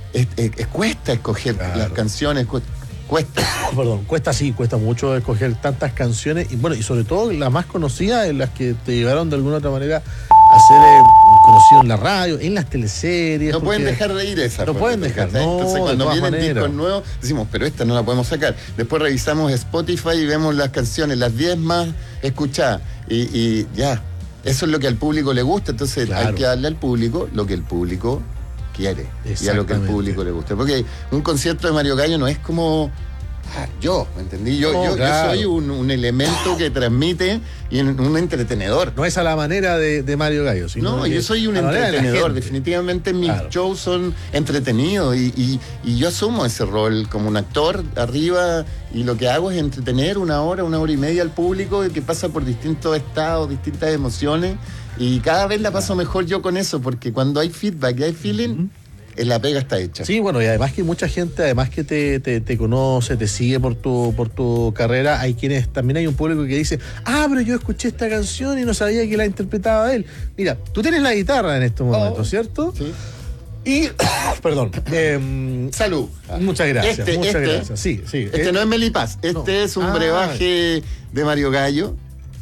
cuesta escoger las canciones, cuesta. Perdón, cuesta mucho escoger tantas canciones y bueno, y sobre todo las más conocidas, en las que te llevaron de alguna otra manera a ser conocido en la radio, en las teleseries. No pueden dejar de ir esas. No pueden dejar, no. Entonces cuando vienen discos nuevos, decimos, pero esta no la podemos sacar. Después revisamos Spotify y vemos las canciones, las 10 más escuchadas. Y ya, eso es lo que al público le gusta. Entonces hay que darle al público lo que el público quiere y a lo que el público le gusta. Porque un concierto de Mario Gallo no es como yo, ¿me entendí? Yo soy un elemento que transmite y un entretenedor. No es a la manera de Mario Gallo, sino no, yo soy un entretenedor. Definitivamente mis shows son entretenidos y yo asumo ese rol como un actor arriba y lo que hago es entretener una hora y media al público que pasa por distintos estados, distintas emociones y cada vez la paso mejor yo con eso porque cuando hay feedback y hay feeling, la pega está hecha. Sí, bueno, y además que mucha gente, además que te conoce, te sigue por tu carrera, también hay un público que dice, pero yo escuché esta canción y no sabía que la interpretaba él. Mira, tú tienes la guitarra en estos momentos, ¿cierto? Sí. Y, perdón, salud. Muchas gracias, gracias. Sí. Este no es Melipaz, es un brebaje de Mario Gallo.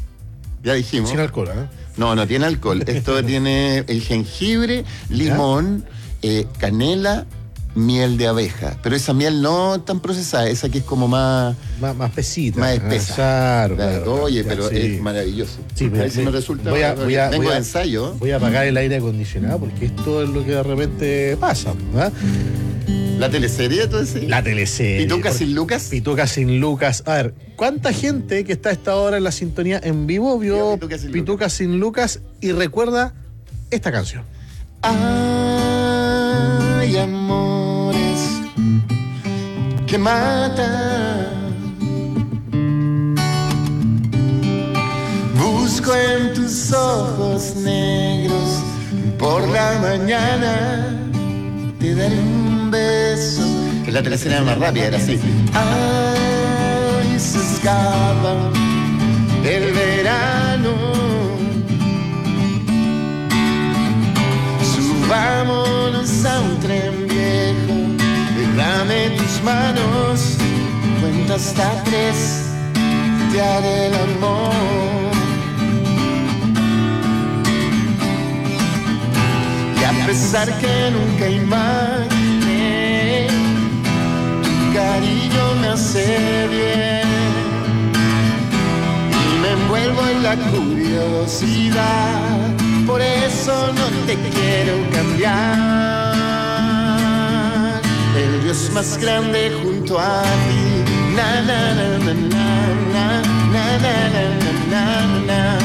Ya dijimos. Sin alcohol, ¿eh? No tiene alcohol. Esto tiene el jengibre, limón, canela, miel de abeja. Pero esa miel no tan procesada, esa que es como más pesita. Más espesa. Claro, Oye, pero es maravilloso. Sí, a ver si me resulta. Vengo de ensayo. Voy a apagar el aire acondicionado porque esto es lo que de repente pasa. ¿La teleserie, tú decís? La teleserie. ¿Pituca sin Lucas? Pituca sin Lucas. A ver, ¿cuánta gente que está a esta hora en la sintonía en vivo vio Pituca sin Lucas y recuerda esta canción? Hay amores que matan. Busco en tus ojos negros por la mañana. Te daré un beso. Que la teleserie era más rápida, era así. Ay, se escapa el verano. Vámonos a un tren viejo, dame tus manos, cuenta hasta 3, te haré el amor. Y a pesar que nunca imaginé, tu cariño me hace bien y me envuelvo en la curiosidad. Por eso no te quiero cambiar. El Dios más grande junto a ti. Na na na na na na na na na na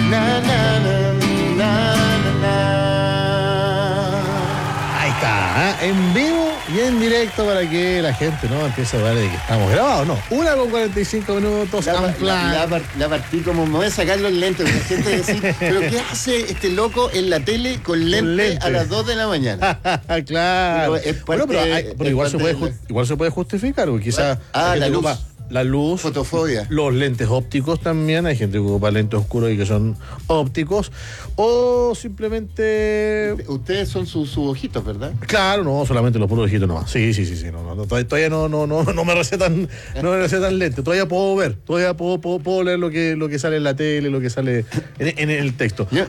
na. Ahí está. en vivo y en directo para que la gente no empiece a hablar de que estamos grabados. No, 1:45 La partí como me voy a sacar los lentes. La gente decir, ¿pero qué hace este loco en la tele con lentes a las 2 de la mañana? Claro. Pero igual se puede justificar, porque quizás la luz, fotofobia, los lentes ópticos también, hay gente que ocupa lentes oscuros y que son ópticos, o simplemente... Ustedes son sus ojitos, ¿verdad? Claro, no, solamente los puros ojitos nomás. Sí, todavía no me recetan lentes, todavía puedo ver, puedo leer lo que sale en la tele, lo que sale en el texto. Yo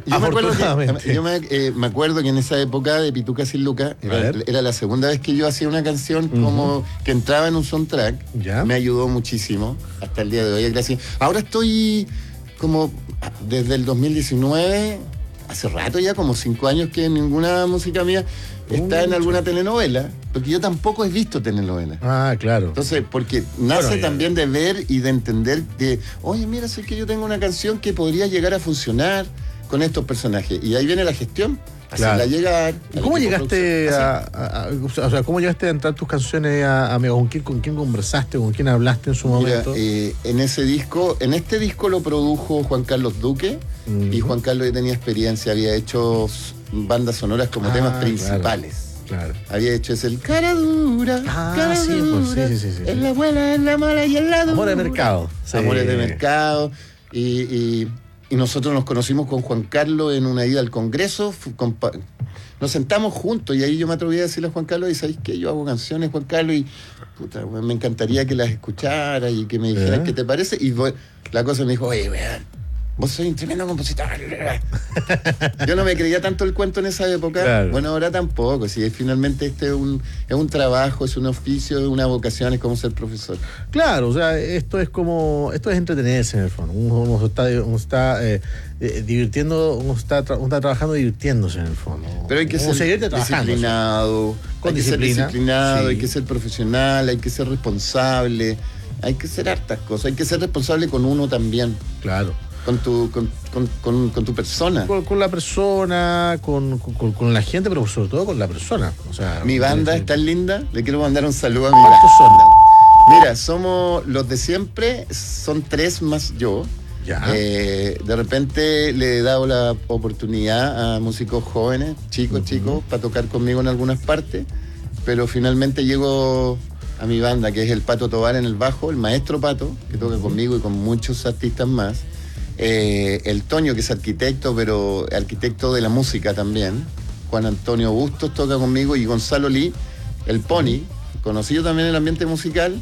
me acuerdo que en esa época de Pituca sin Lucas, era la segunda vez que yo hacía una canción como que entraba en un soundtrack. ¿Ya? Me ayudó muchísimo hasta el día de hoy, gracias. Ahora estoy como desde el 2019, hace rato ya, como 5 años que ninguna música mía está en alguna telenovela, porque yo tampoco he visto telenovelas. Ah, claro. Entonces, porque nace también de ver y de entender que, oye, mira, sé que yo tengo una canción que podría llegar a funcionar con estos personajes. Y ahí viene la gestión. Hacerla llegar. ¿Cómo llegaste cómo llegaste a entrar tus canciones a ¿Con quién conversaste? ¿Con quién hablaste en su momento? En este disco lo produjo Juan Carlos Duque, y Juan Carlos ya tenía experiencia, había hecho bandas sonoras como temas principales. Claro. Había hecho el cara dura, sí. Es la buena, es la mala y el lado. Amores de mercado. Sí. Amores de mercado. Y nosotros nos conocimos con Juan Carlos en una ida al Congreso, nos sentamos juntos y ahí yo me atreví a decirle a Juan Carlos, y ¿sabes qué? Yo hago canciones, Juan Carlos, y puta, me encantaría que las escucharas y que me dijeran qué te parece. Y la cosa me dijo, oye, vean, vos sois un tremendo compositor. Yo no me creía tanto el cuento en esa época. Claro. Bueno, ahora tampoco. Si finalmente es un trabajo, es un oficio, es una vocación, es como ser profesor. Claro, o sea, esto es entretenerse en el fondo. Uno está divirtiendo, uno está trabajando divirtiéndose en el fondo. Pero hay que ser disciplinado, hay que ser profesional, hay que ser responsable, hay que ser hartas cosas, hay que ser responsable con uno también. Claro. Con tu persona. Con la persona, con la gente, pero sobre todo con la persona. O sea, mi banda es tan linda, le quiero mandar un saludo a mi banda. Mira, somos los de siempre, son 3 más yo. Ya. De repente le he dado la oportunidad a músicos jóvenes, chicos, para tocar conmigo en algunas partes, pero finalmente llego a mi banda, que es el Pato Tobar en el bajo, el maestro Pato, que toca conmigo y con muchos artistas más. El Toño, que es arquitecto, pero arquitecto de la música también. Juan Antonio Bustos toca conmigo, y Gonzalo Lee, el Pony, conocido también en el ambiente musical.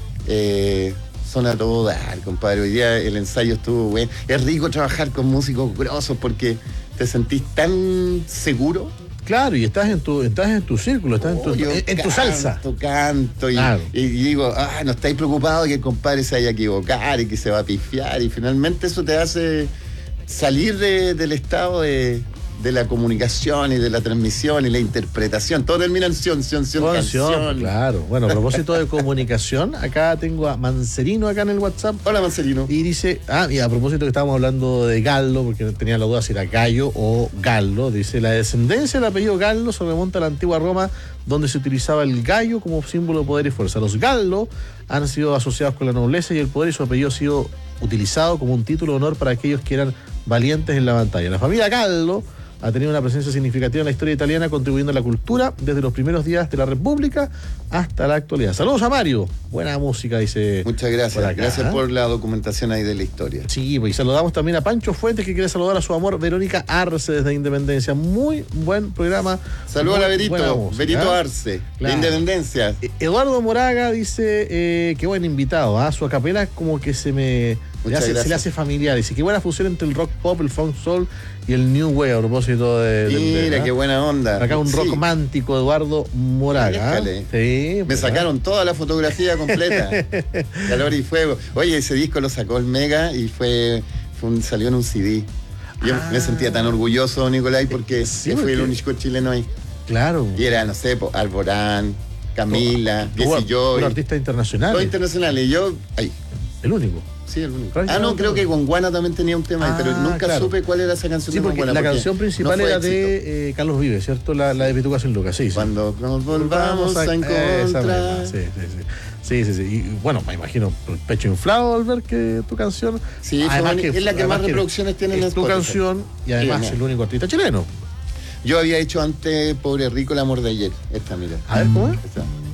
Son a todo dar, compadre. Hoy día el ensayo estuvo bueno. Es rico trabajar con músicos grosos porque te sentís tan seguro. Claro, y estás en tu círculo, estás en tu salsa. Canto y digo, no estáis preocupados que el compadre se vaya a equivocar y que se va a pifiar, y finalmente eso te hace salir del estado de la comunicación y de la transmisión y la interpretación. Todo termina en canción. Claro. Bueno, a propósito de comunicación, acá tengo a Mancerino acá en el WhatsApp. Hola, Mancerino. Y dice, y a propósito que estábamos hablando de Gallo, porque tenía la duda si era Gallo o Gallo, dice, la descendencia del apellido Gallo se remonta a la antigua Roma, donde se utilizaba el gallo como símbolo de poder y fuerza. Los Gallo han sido asociados con la nobleza y el poder, y su apellido ha sido utilizado como un título de honor para aquellos que eran valientes en la batalla. La familia Gallo ha tenido una presencia significativa en la historia italiana, contribuyendo a la cultura desde los primeros días de la República hasta la actualidad. Saludos a Mario. Buena música, dice. Muchas gracias. Por gracias por la documentación ahí de la historia. Sí, pues, y saludamos también a Pancho Fuentes, que quiere saludar a su amor Verónica Arce desde Independencia. Muy buen programa. Saludos a Verito, Verito Arce, de Independencia. Eduardo Moraga dice, qué buen invitado. Su acapela es como que se le hace familiar. Dice, qué buena fusión entre el rock pop, el funk soul y el new wave, a propósito de... Mira, qué buena onda. Acá un rock romántico, Eduardo Moraga. Sí, me sacaron toda la fotografía completa. Calor y fuego. Oye, ese disco lo sacó el Mega y salió en un CD. Yo me sentía tan orgulloso, Nicolai, porque fui el único chileno ahí. Claro. Y era, no sé, Alborán, Camila, Jesse Joy. Un artista internacional. Todo internacional. Y yo, ahí. El único. Sí, el único. Frankie Ah, no, Gonguana. creo que Gonguana también tenía un tema ahí, pero nunca claro. supe cuál era esa canción Sí, de porque Gonguana. la canción principal no fue era éxito. de Carlos Vives, ¿cierto? La de Pituca sin Lucas, sí. Cuando nos volvamos a encontrar. Sí. Y bueno, me imagino el pecho inflado al ver que tu canción. Sí, además es la que más reproducciones tiene en es tu Spotify. canción y además Sí, el único artista chileno. Yo había hecho antes Pobre Rico, El amor de ayer. Esta, mira. A ver, ¿cómo es?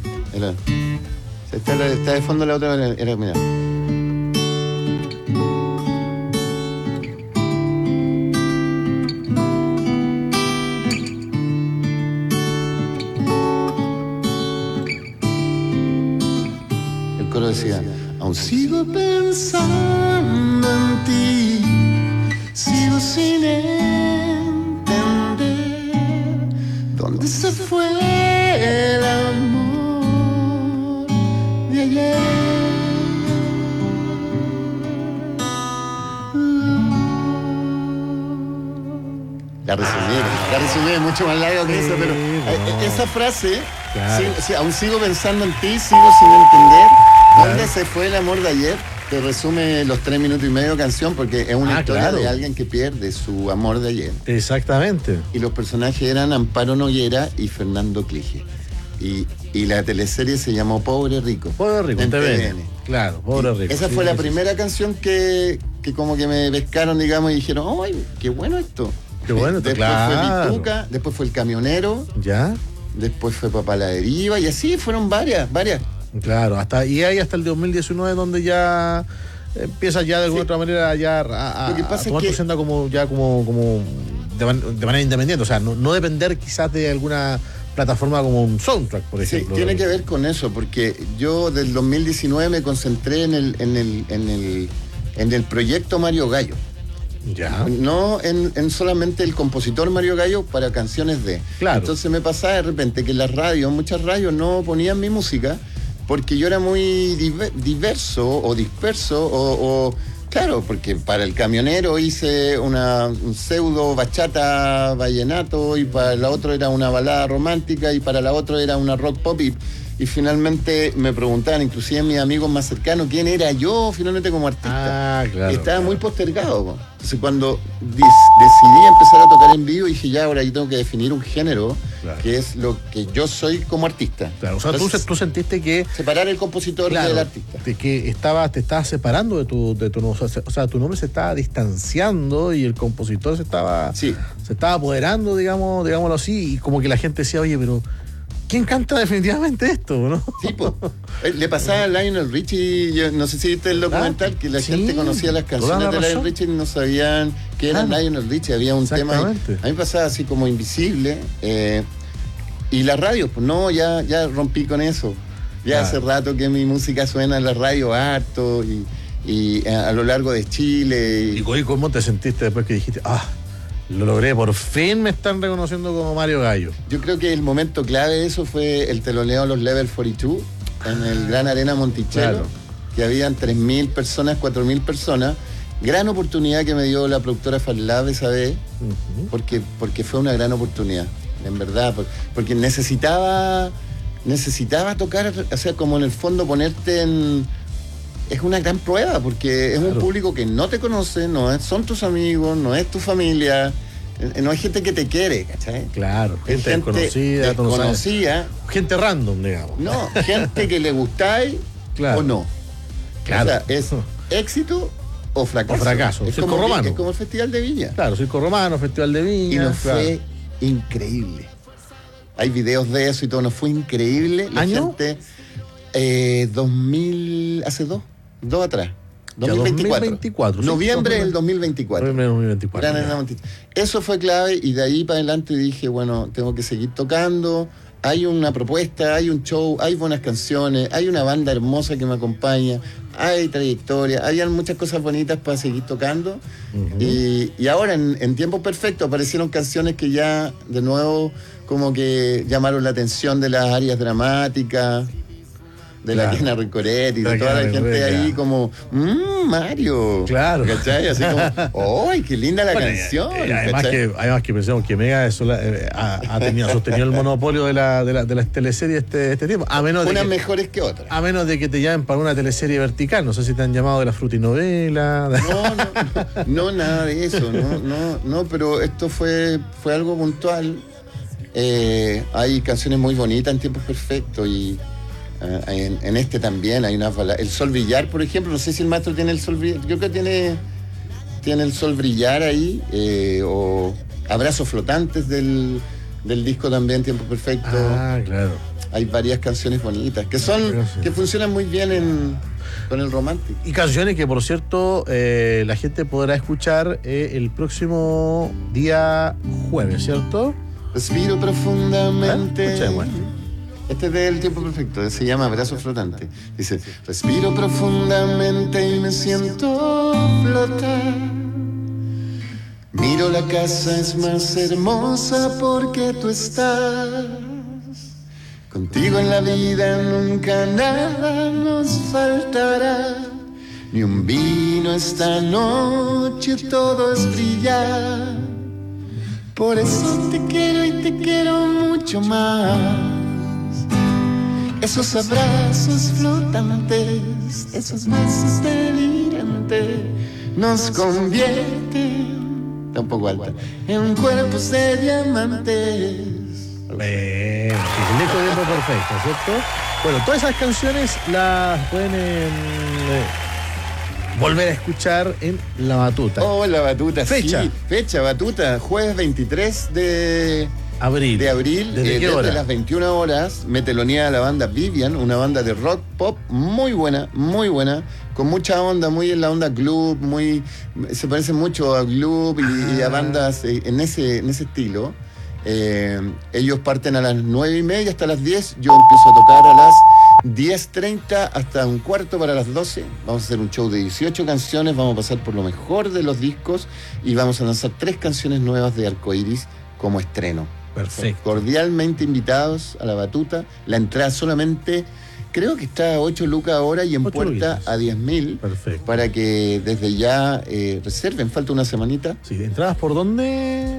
Está de fondo la otra. Era, mira. El coro decía: aún sigo pensando en ti, sigo sin entender dónde se fue el amor de ayer. La resumí, es mucho más largo que eso, pero esa frase, Claro. sí, aún sigo pensando en ti, sigo sin entender dónde se fue el amor de ayer. Te resume los 3 minutos y medio de canción, porque es una historia claro. de alguien que pierde su amor de ayer. Exactamente. Y los personajes eran Amparo Noguera y Fernando Clige. Y la teleserie se llamó Pobre Rico. Pobre Rico, en TVN. TVN. Claro, Pobre Rico. Esa Sí, fue la sí, primera canción que como que me pescaron, digamos, y dijeron: ¡ay, qué bueno esto! Qué bueno esto, Después claro. fue Pituca, después fue El Camionero, ¿Ya? después fue Papá la Deriva, y así fueron varias. Claro, y hay hasta el 2019 donde ya empieza ya de alguna otra manera ya a Lo que pasa tomar es tu que- senda como de manera independiente, o sea, no depender quizás de alguna plataforma como un soundtrack, por Sí, ejemplo. tiene que ver con eso, porque yo del 2019 me concentré en el proyecto Mario Gallo. Ya. No en solamente el compositor Mario Gallo para canciones de. Claro. Entonces me pasaba de repente que las radios, muchas radios no ponían mi música porque yo era muy diverso o disperso o claro, porque para El Camionero hice un pseudo bachata vallenato y para la otra era una balada romántica y para la otra era una rock pop y finalmente me preguntaban, inclusive mis amigos más cercanos, quién era yo finalmente como artista. Ah, claro. Y estaba muy postergado. Po. Entonces cuando decidí empezar a tocar en vivo, dije ya, ahora yo tengo que definir un género, Claro. que es lo que yo soy como artista. Claro, o sea, Entonces, tú sentiste que separar el compositor claro, del artista. de que te estabas separando de tu nombre, o sea, tu nombre se estaba distanciando y el compositor se estaba apoderando, digámoslo así, y como que la gente decía, oye, pero ¿quién canta definitivamente esto, no? Sí, po. Le pasaba a Lionel Richie, yo no sé si viste el documental, que la sí, gente conocía las toda canciones la de Lionel razón. Richie y no sabían que era Claro. Lionel Richie, había un tema ahí. Exactamente. A mí me pasaba así como invisible. Y la radio, pues no, ya rompí con eso. Ya Claro. hace rato que mi música suena en la radio harto y a lo largo de Chile. ¿Y cómo te sentiste después que dijiste, lo logré, por fin me están reconociendo como Mario Gallo? Yo creo que el momento clave de eso fue el teloneo de los Level 42 en el Gran Arena Monticello, Claro. que habían 3.000 personas, 4.000 personas. Gran oportunidad que me dio la productora Farlab esa vez, porque fue una gran oportunidad, en verdad, porque necesitaba tocar, o sea, como en el fondo ponerte en... Es una gran prueba, porque es un público que no te conoce, son tus amigos, no es tu familia, no hay gente que te quiere, ¿cachai? Claro, Es gente desconocida, tú no sabes. desconocida. Gente random, digamos. No, gente que le gustáis Claro. o no. Claro. O sea, es éxito o fracaso. O fracaso, Es Circo como, Romano. es como el Festival de Viña. Claro, Circo Romano, Festival de Viña. Y nos claro. fue increíble. Hay videos de eso y todo, nos fue increíble. La ¿Año? gente, 2000, hace dos atrás. Ya, 2024. sí, Noviembre del 2024. Noviembre del 2024. Gran ya. Arena Monticello. Eso fue clave y de ahí para adelante dije, bueno, tengo que seguir tocando. Hay una propuesta, hay un show, hay buenas canciones, hay una banda hermosa que me acompaña, hay trayectoria, hay muchas cosas bonitas para seguir tocando. Y ahora en tiempo perfecto aparecieron canciones que ya de nuevo como que llamaron la atención de las áreas dramáticas. de la Diana Rencoret y de toda la gente ahí como, Mario. Claro. ¿Cachai? Así como, ¡ay, qué linda la canción! Además que pensemos que Mega ha sostenido el monopolio de las teleseries este tiempo. Unas mejores que otras. A menos de que te llamen para una teleserie vertical. No sé si te han llamado de la frutinovela. No, nada de eso. No, pero esto fue algo puntual. Hay canciones muy bonitas en tiempos perfectos y en este también hay una El Sol Brillar, por ejemplo. No sé si el maestro tiene El Sol Brillar. Yo creo que tiene El Sol Brillar ahí, o Abrazos Flotantes del disco también, Tiempo Perfecto. Ah, claro. Hay varias canciones bonitas que funcionan muy bien con el romántico. Y canciones que, por cierto, la gente podrá escuchar el próximo día jueves, ¿cierto? Respiro profundamente. Escuchemos. Este es del Tiempo Perfecto, se llama Abrazo Flotante. Dice, respiro profundamente y me siento flotar. Miro la casa, es más hermosa porque tú estás. Contigo en la vida nunca nada nos faltará. Ni un vino esta noche, todo es brillar. Por eso te quiero y te quiero mucho más. Esos abrazos flotantes, esos besos delirantes, nos convierten, está un poco alta, en cuerpos de diamantes. El tiempo perfecto, ¿cierto? Bueno, todas esas canciones las pueden volver a escuchar en La Batuta. Oh, La Batuta, fecha. Sí, fecha, Batuta, jueves 23 de abril. ¿Desde qué hora? Desde las 21 horas, me telonea la banda Vivian, una banda de rock pop muy buena, con mucha onda, muy en la onda Gloop, se parece mucho a Gloop y a bandas en ese estilo. Ellos parten a las 9:30 hasta las 10. Yo empiezo a tocar a las 10:30 hasta un cuarto para las 12. Vamos a hacer un show de 18 canciones. Vamos a pasar por lo mejor de los discos y vamos a lanzar 3 canciones nuevas de Arcoiris como estreno. Perfecto. Cordialmente invitados a La Batuta. La entrada solamente, creo que está a 8 lucas ahora y en puerta a 10.000. Perfecto. Para que desde ya reserven. Falta una semanita. Sí, ¿entradas por dónde?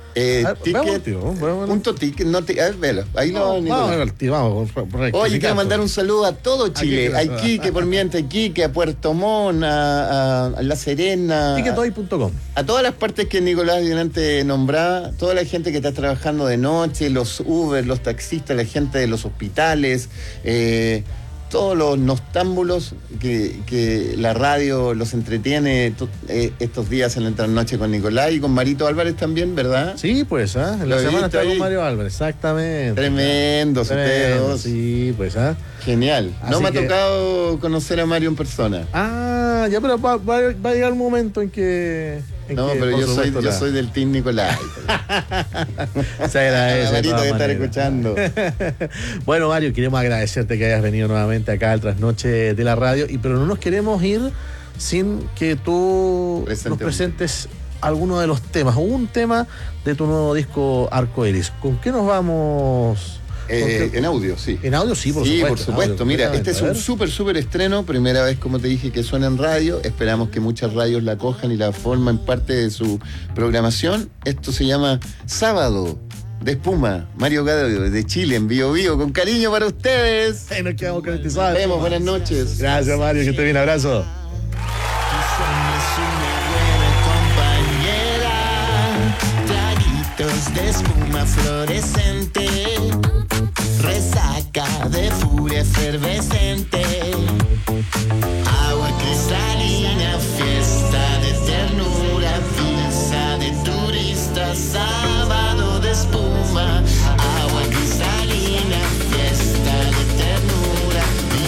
Ticket, no te, a ver, velo, ahí vamos. Oye, quiero mandar un saludo a todo Chile, a Iquique, por mientras Iquique, a Puerto Montt, a La Serena, ticketoy.com, a todas las partes que Nicolás delante nombraba, toda la gente que está trabajando de noche, los Uber, los taxistas, la gente de los hospitales, todos los noctámbulos que la radio los entretiene estos días en la trasnoche con Nicolás y con Marito Álvarez también, ¿verdad? Sí, pues, en la semana está con Mario Álvarez, exactamente. Tremendos ustedes dos. Sí, pues, Genial. No me ha tocado conocer a Mario en persona. Ya, pero va a llegar un momento en que... pero yo soy del Team Nicolás. Se agradece. Marito que estar escuchando. Bueno, Mario, queremos agradecerte que hayas venido nuevamente acá al Trasnoche de la Radio, pero no nos queremos ir sin que tú nos presentes alguno de los temas, o un tema de tu nuevo disco Arcoiris. ¿Con qué nos vamos? En audio, sí. En audio, sí, por supuesto. Sí, por supuesto. Mira, este es un súper estreno. Primera vez, como te dije, que suena en radio. Esperamos que muchas radios la cojan y la formen parte de su programación. Esto se llama Sábado de Espuma. Mario Gadio de Chile, en Bio Bio. Con cariño para ustedes. Nos quedamos con este Nos sábado. vemos, buenas noches. Gracias, Mario, que esté bien. Abrazo. De espuma fluorescente, resaca de furia efervescente, agua cristalina, fiesta de ternura, visa de turista, sábado de espuma, agua cristalina, fiesta de ternura,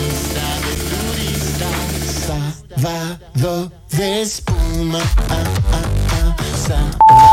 visa de turista, sábado de espuma, sábado.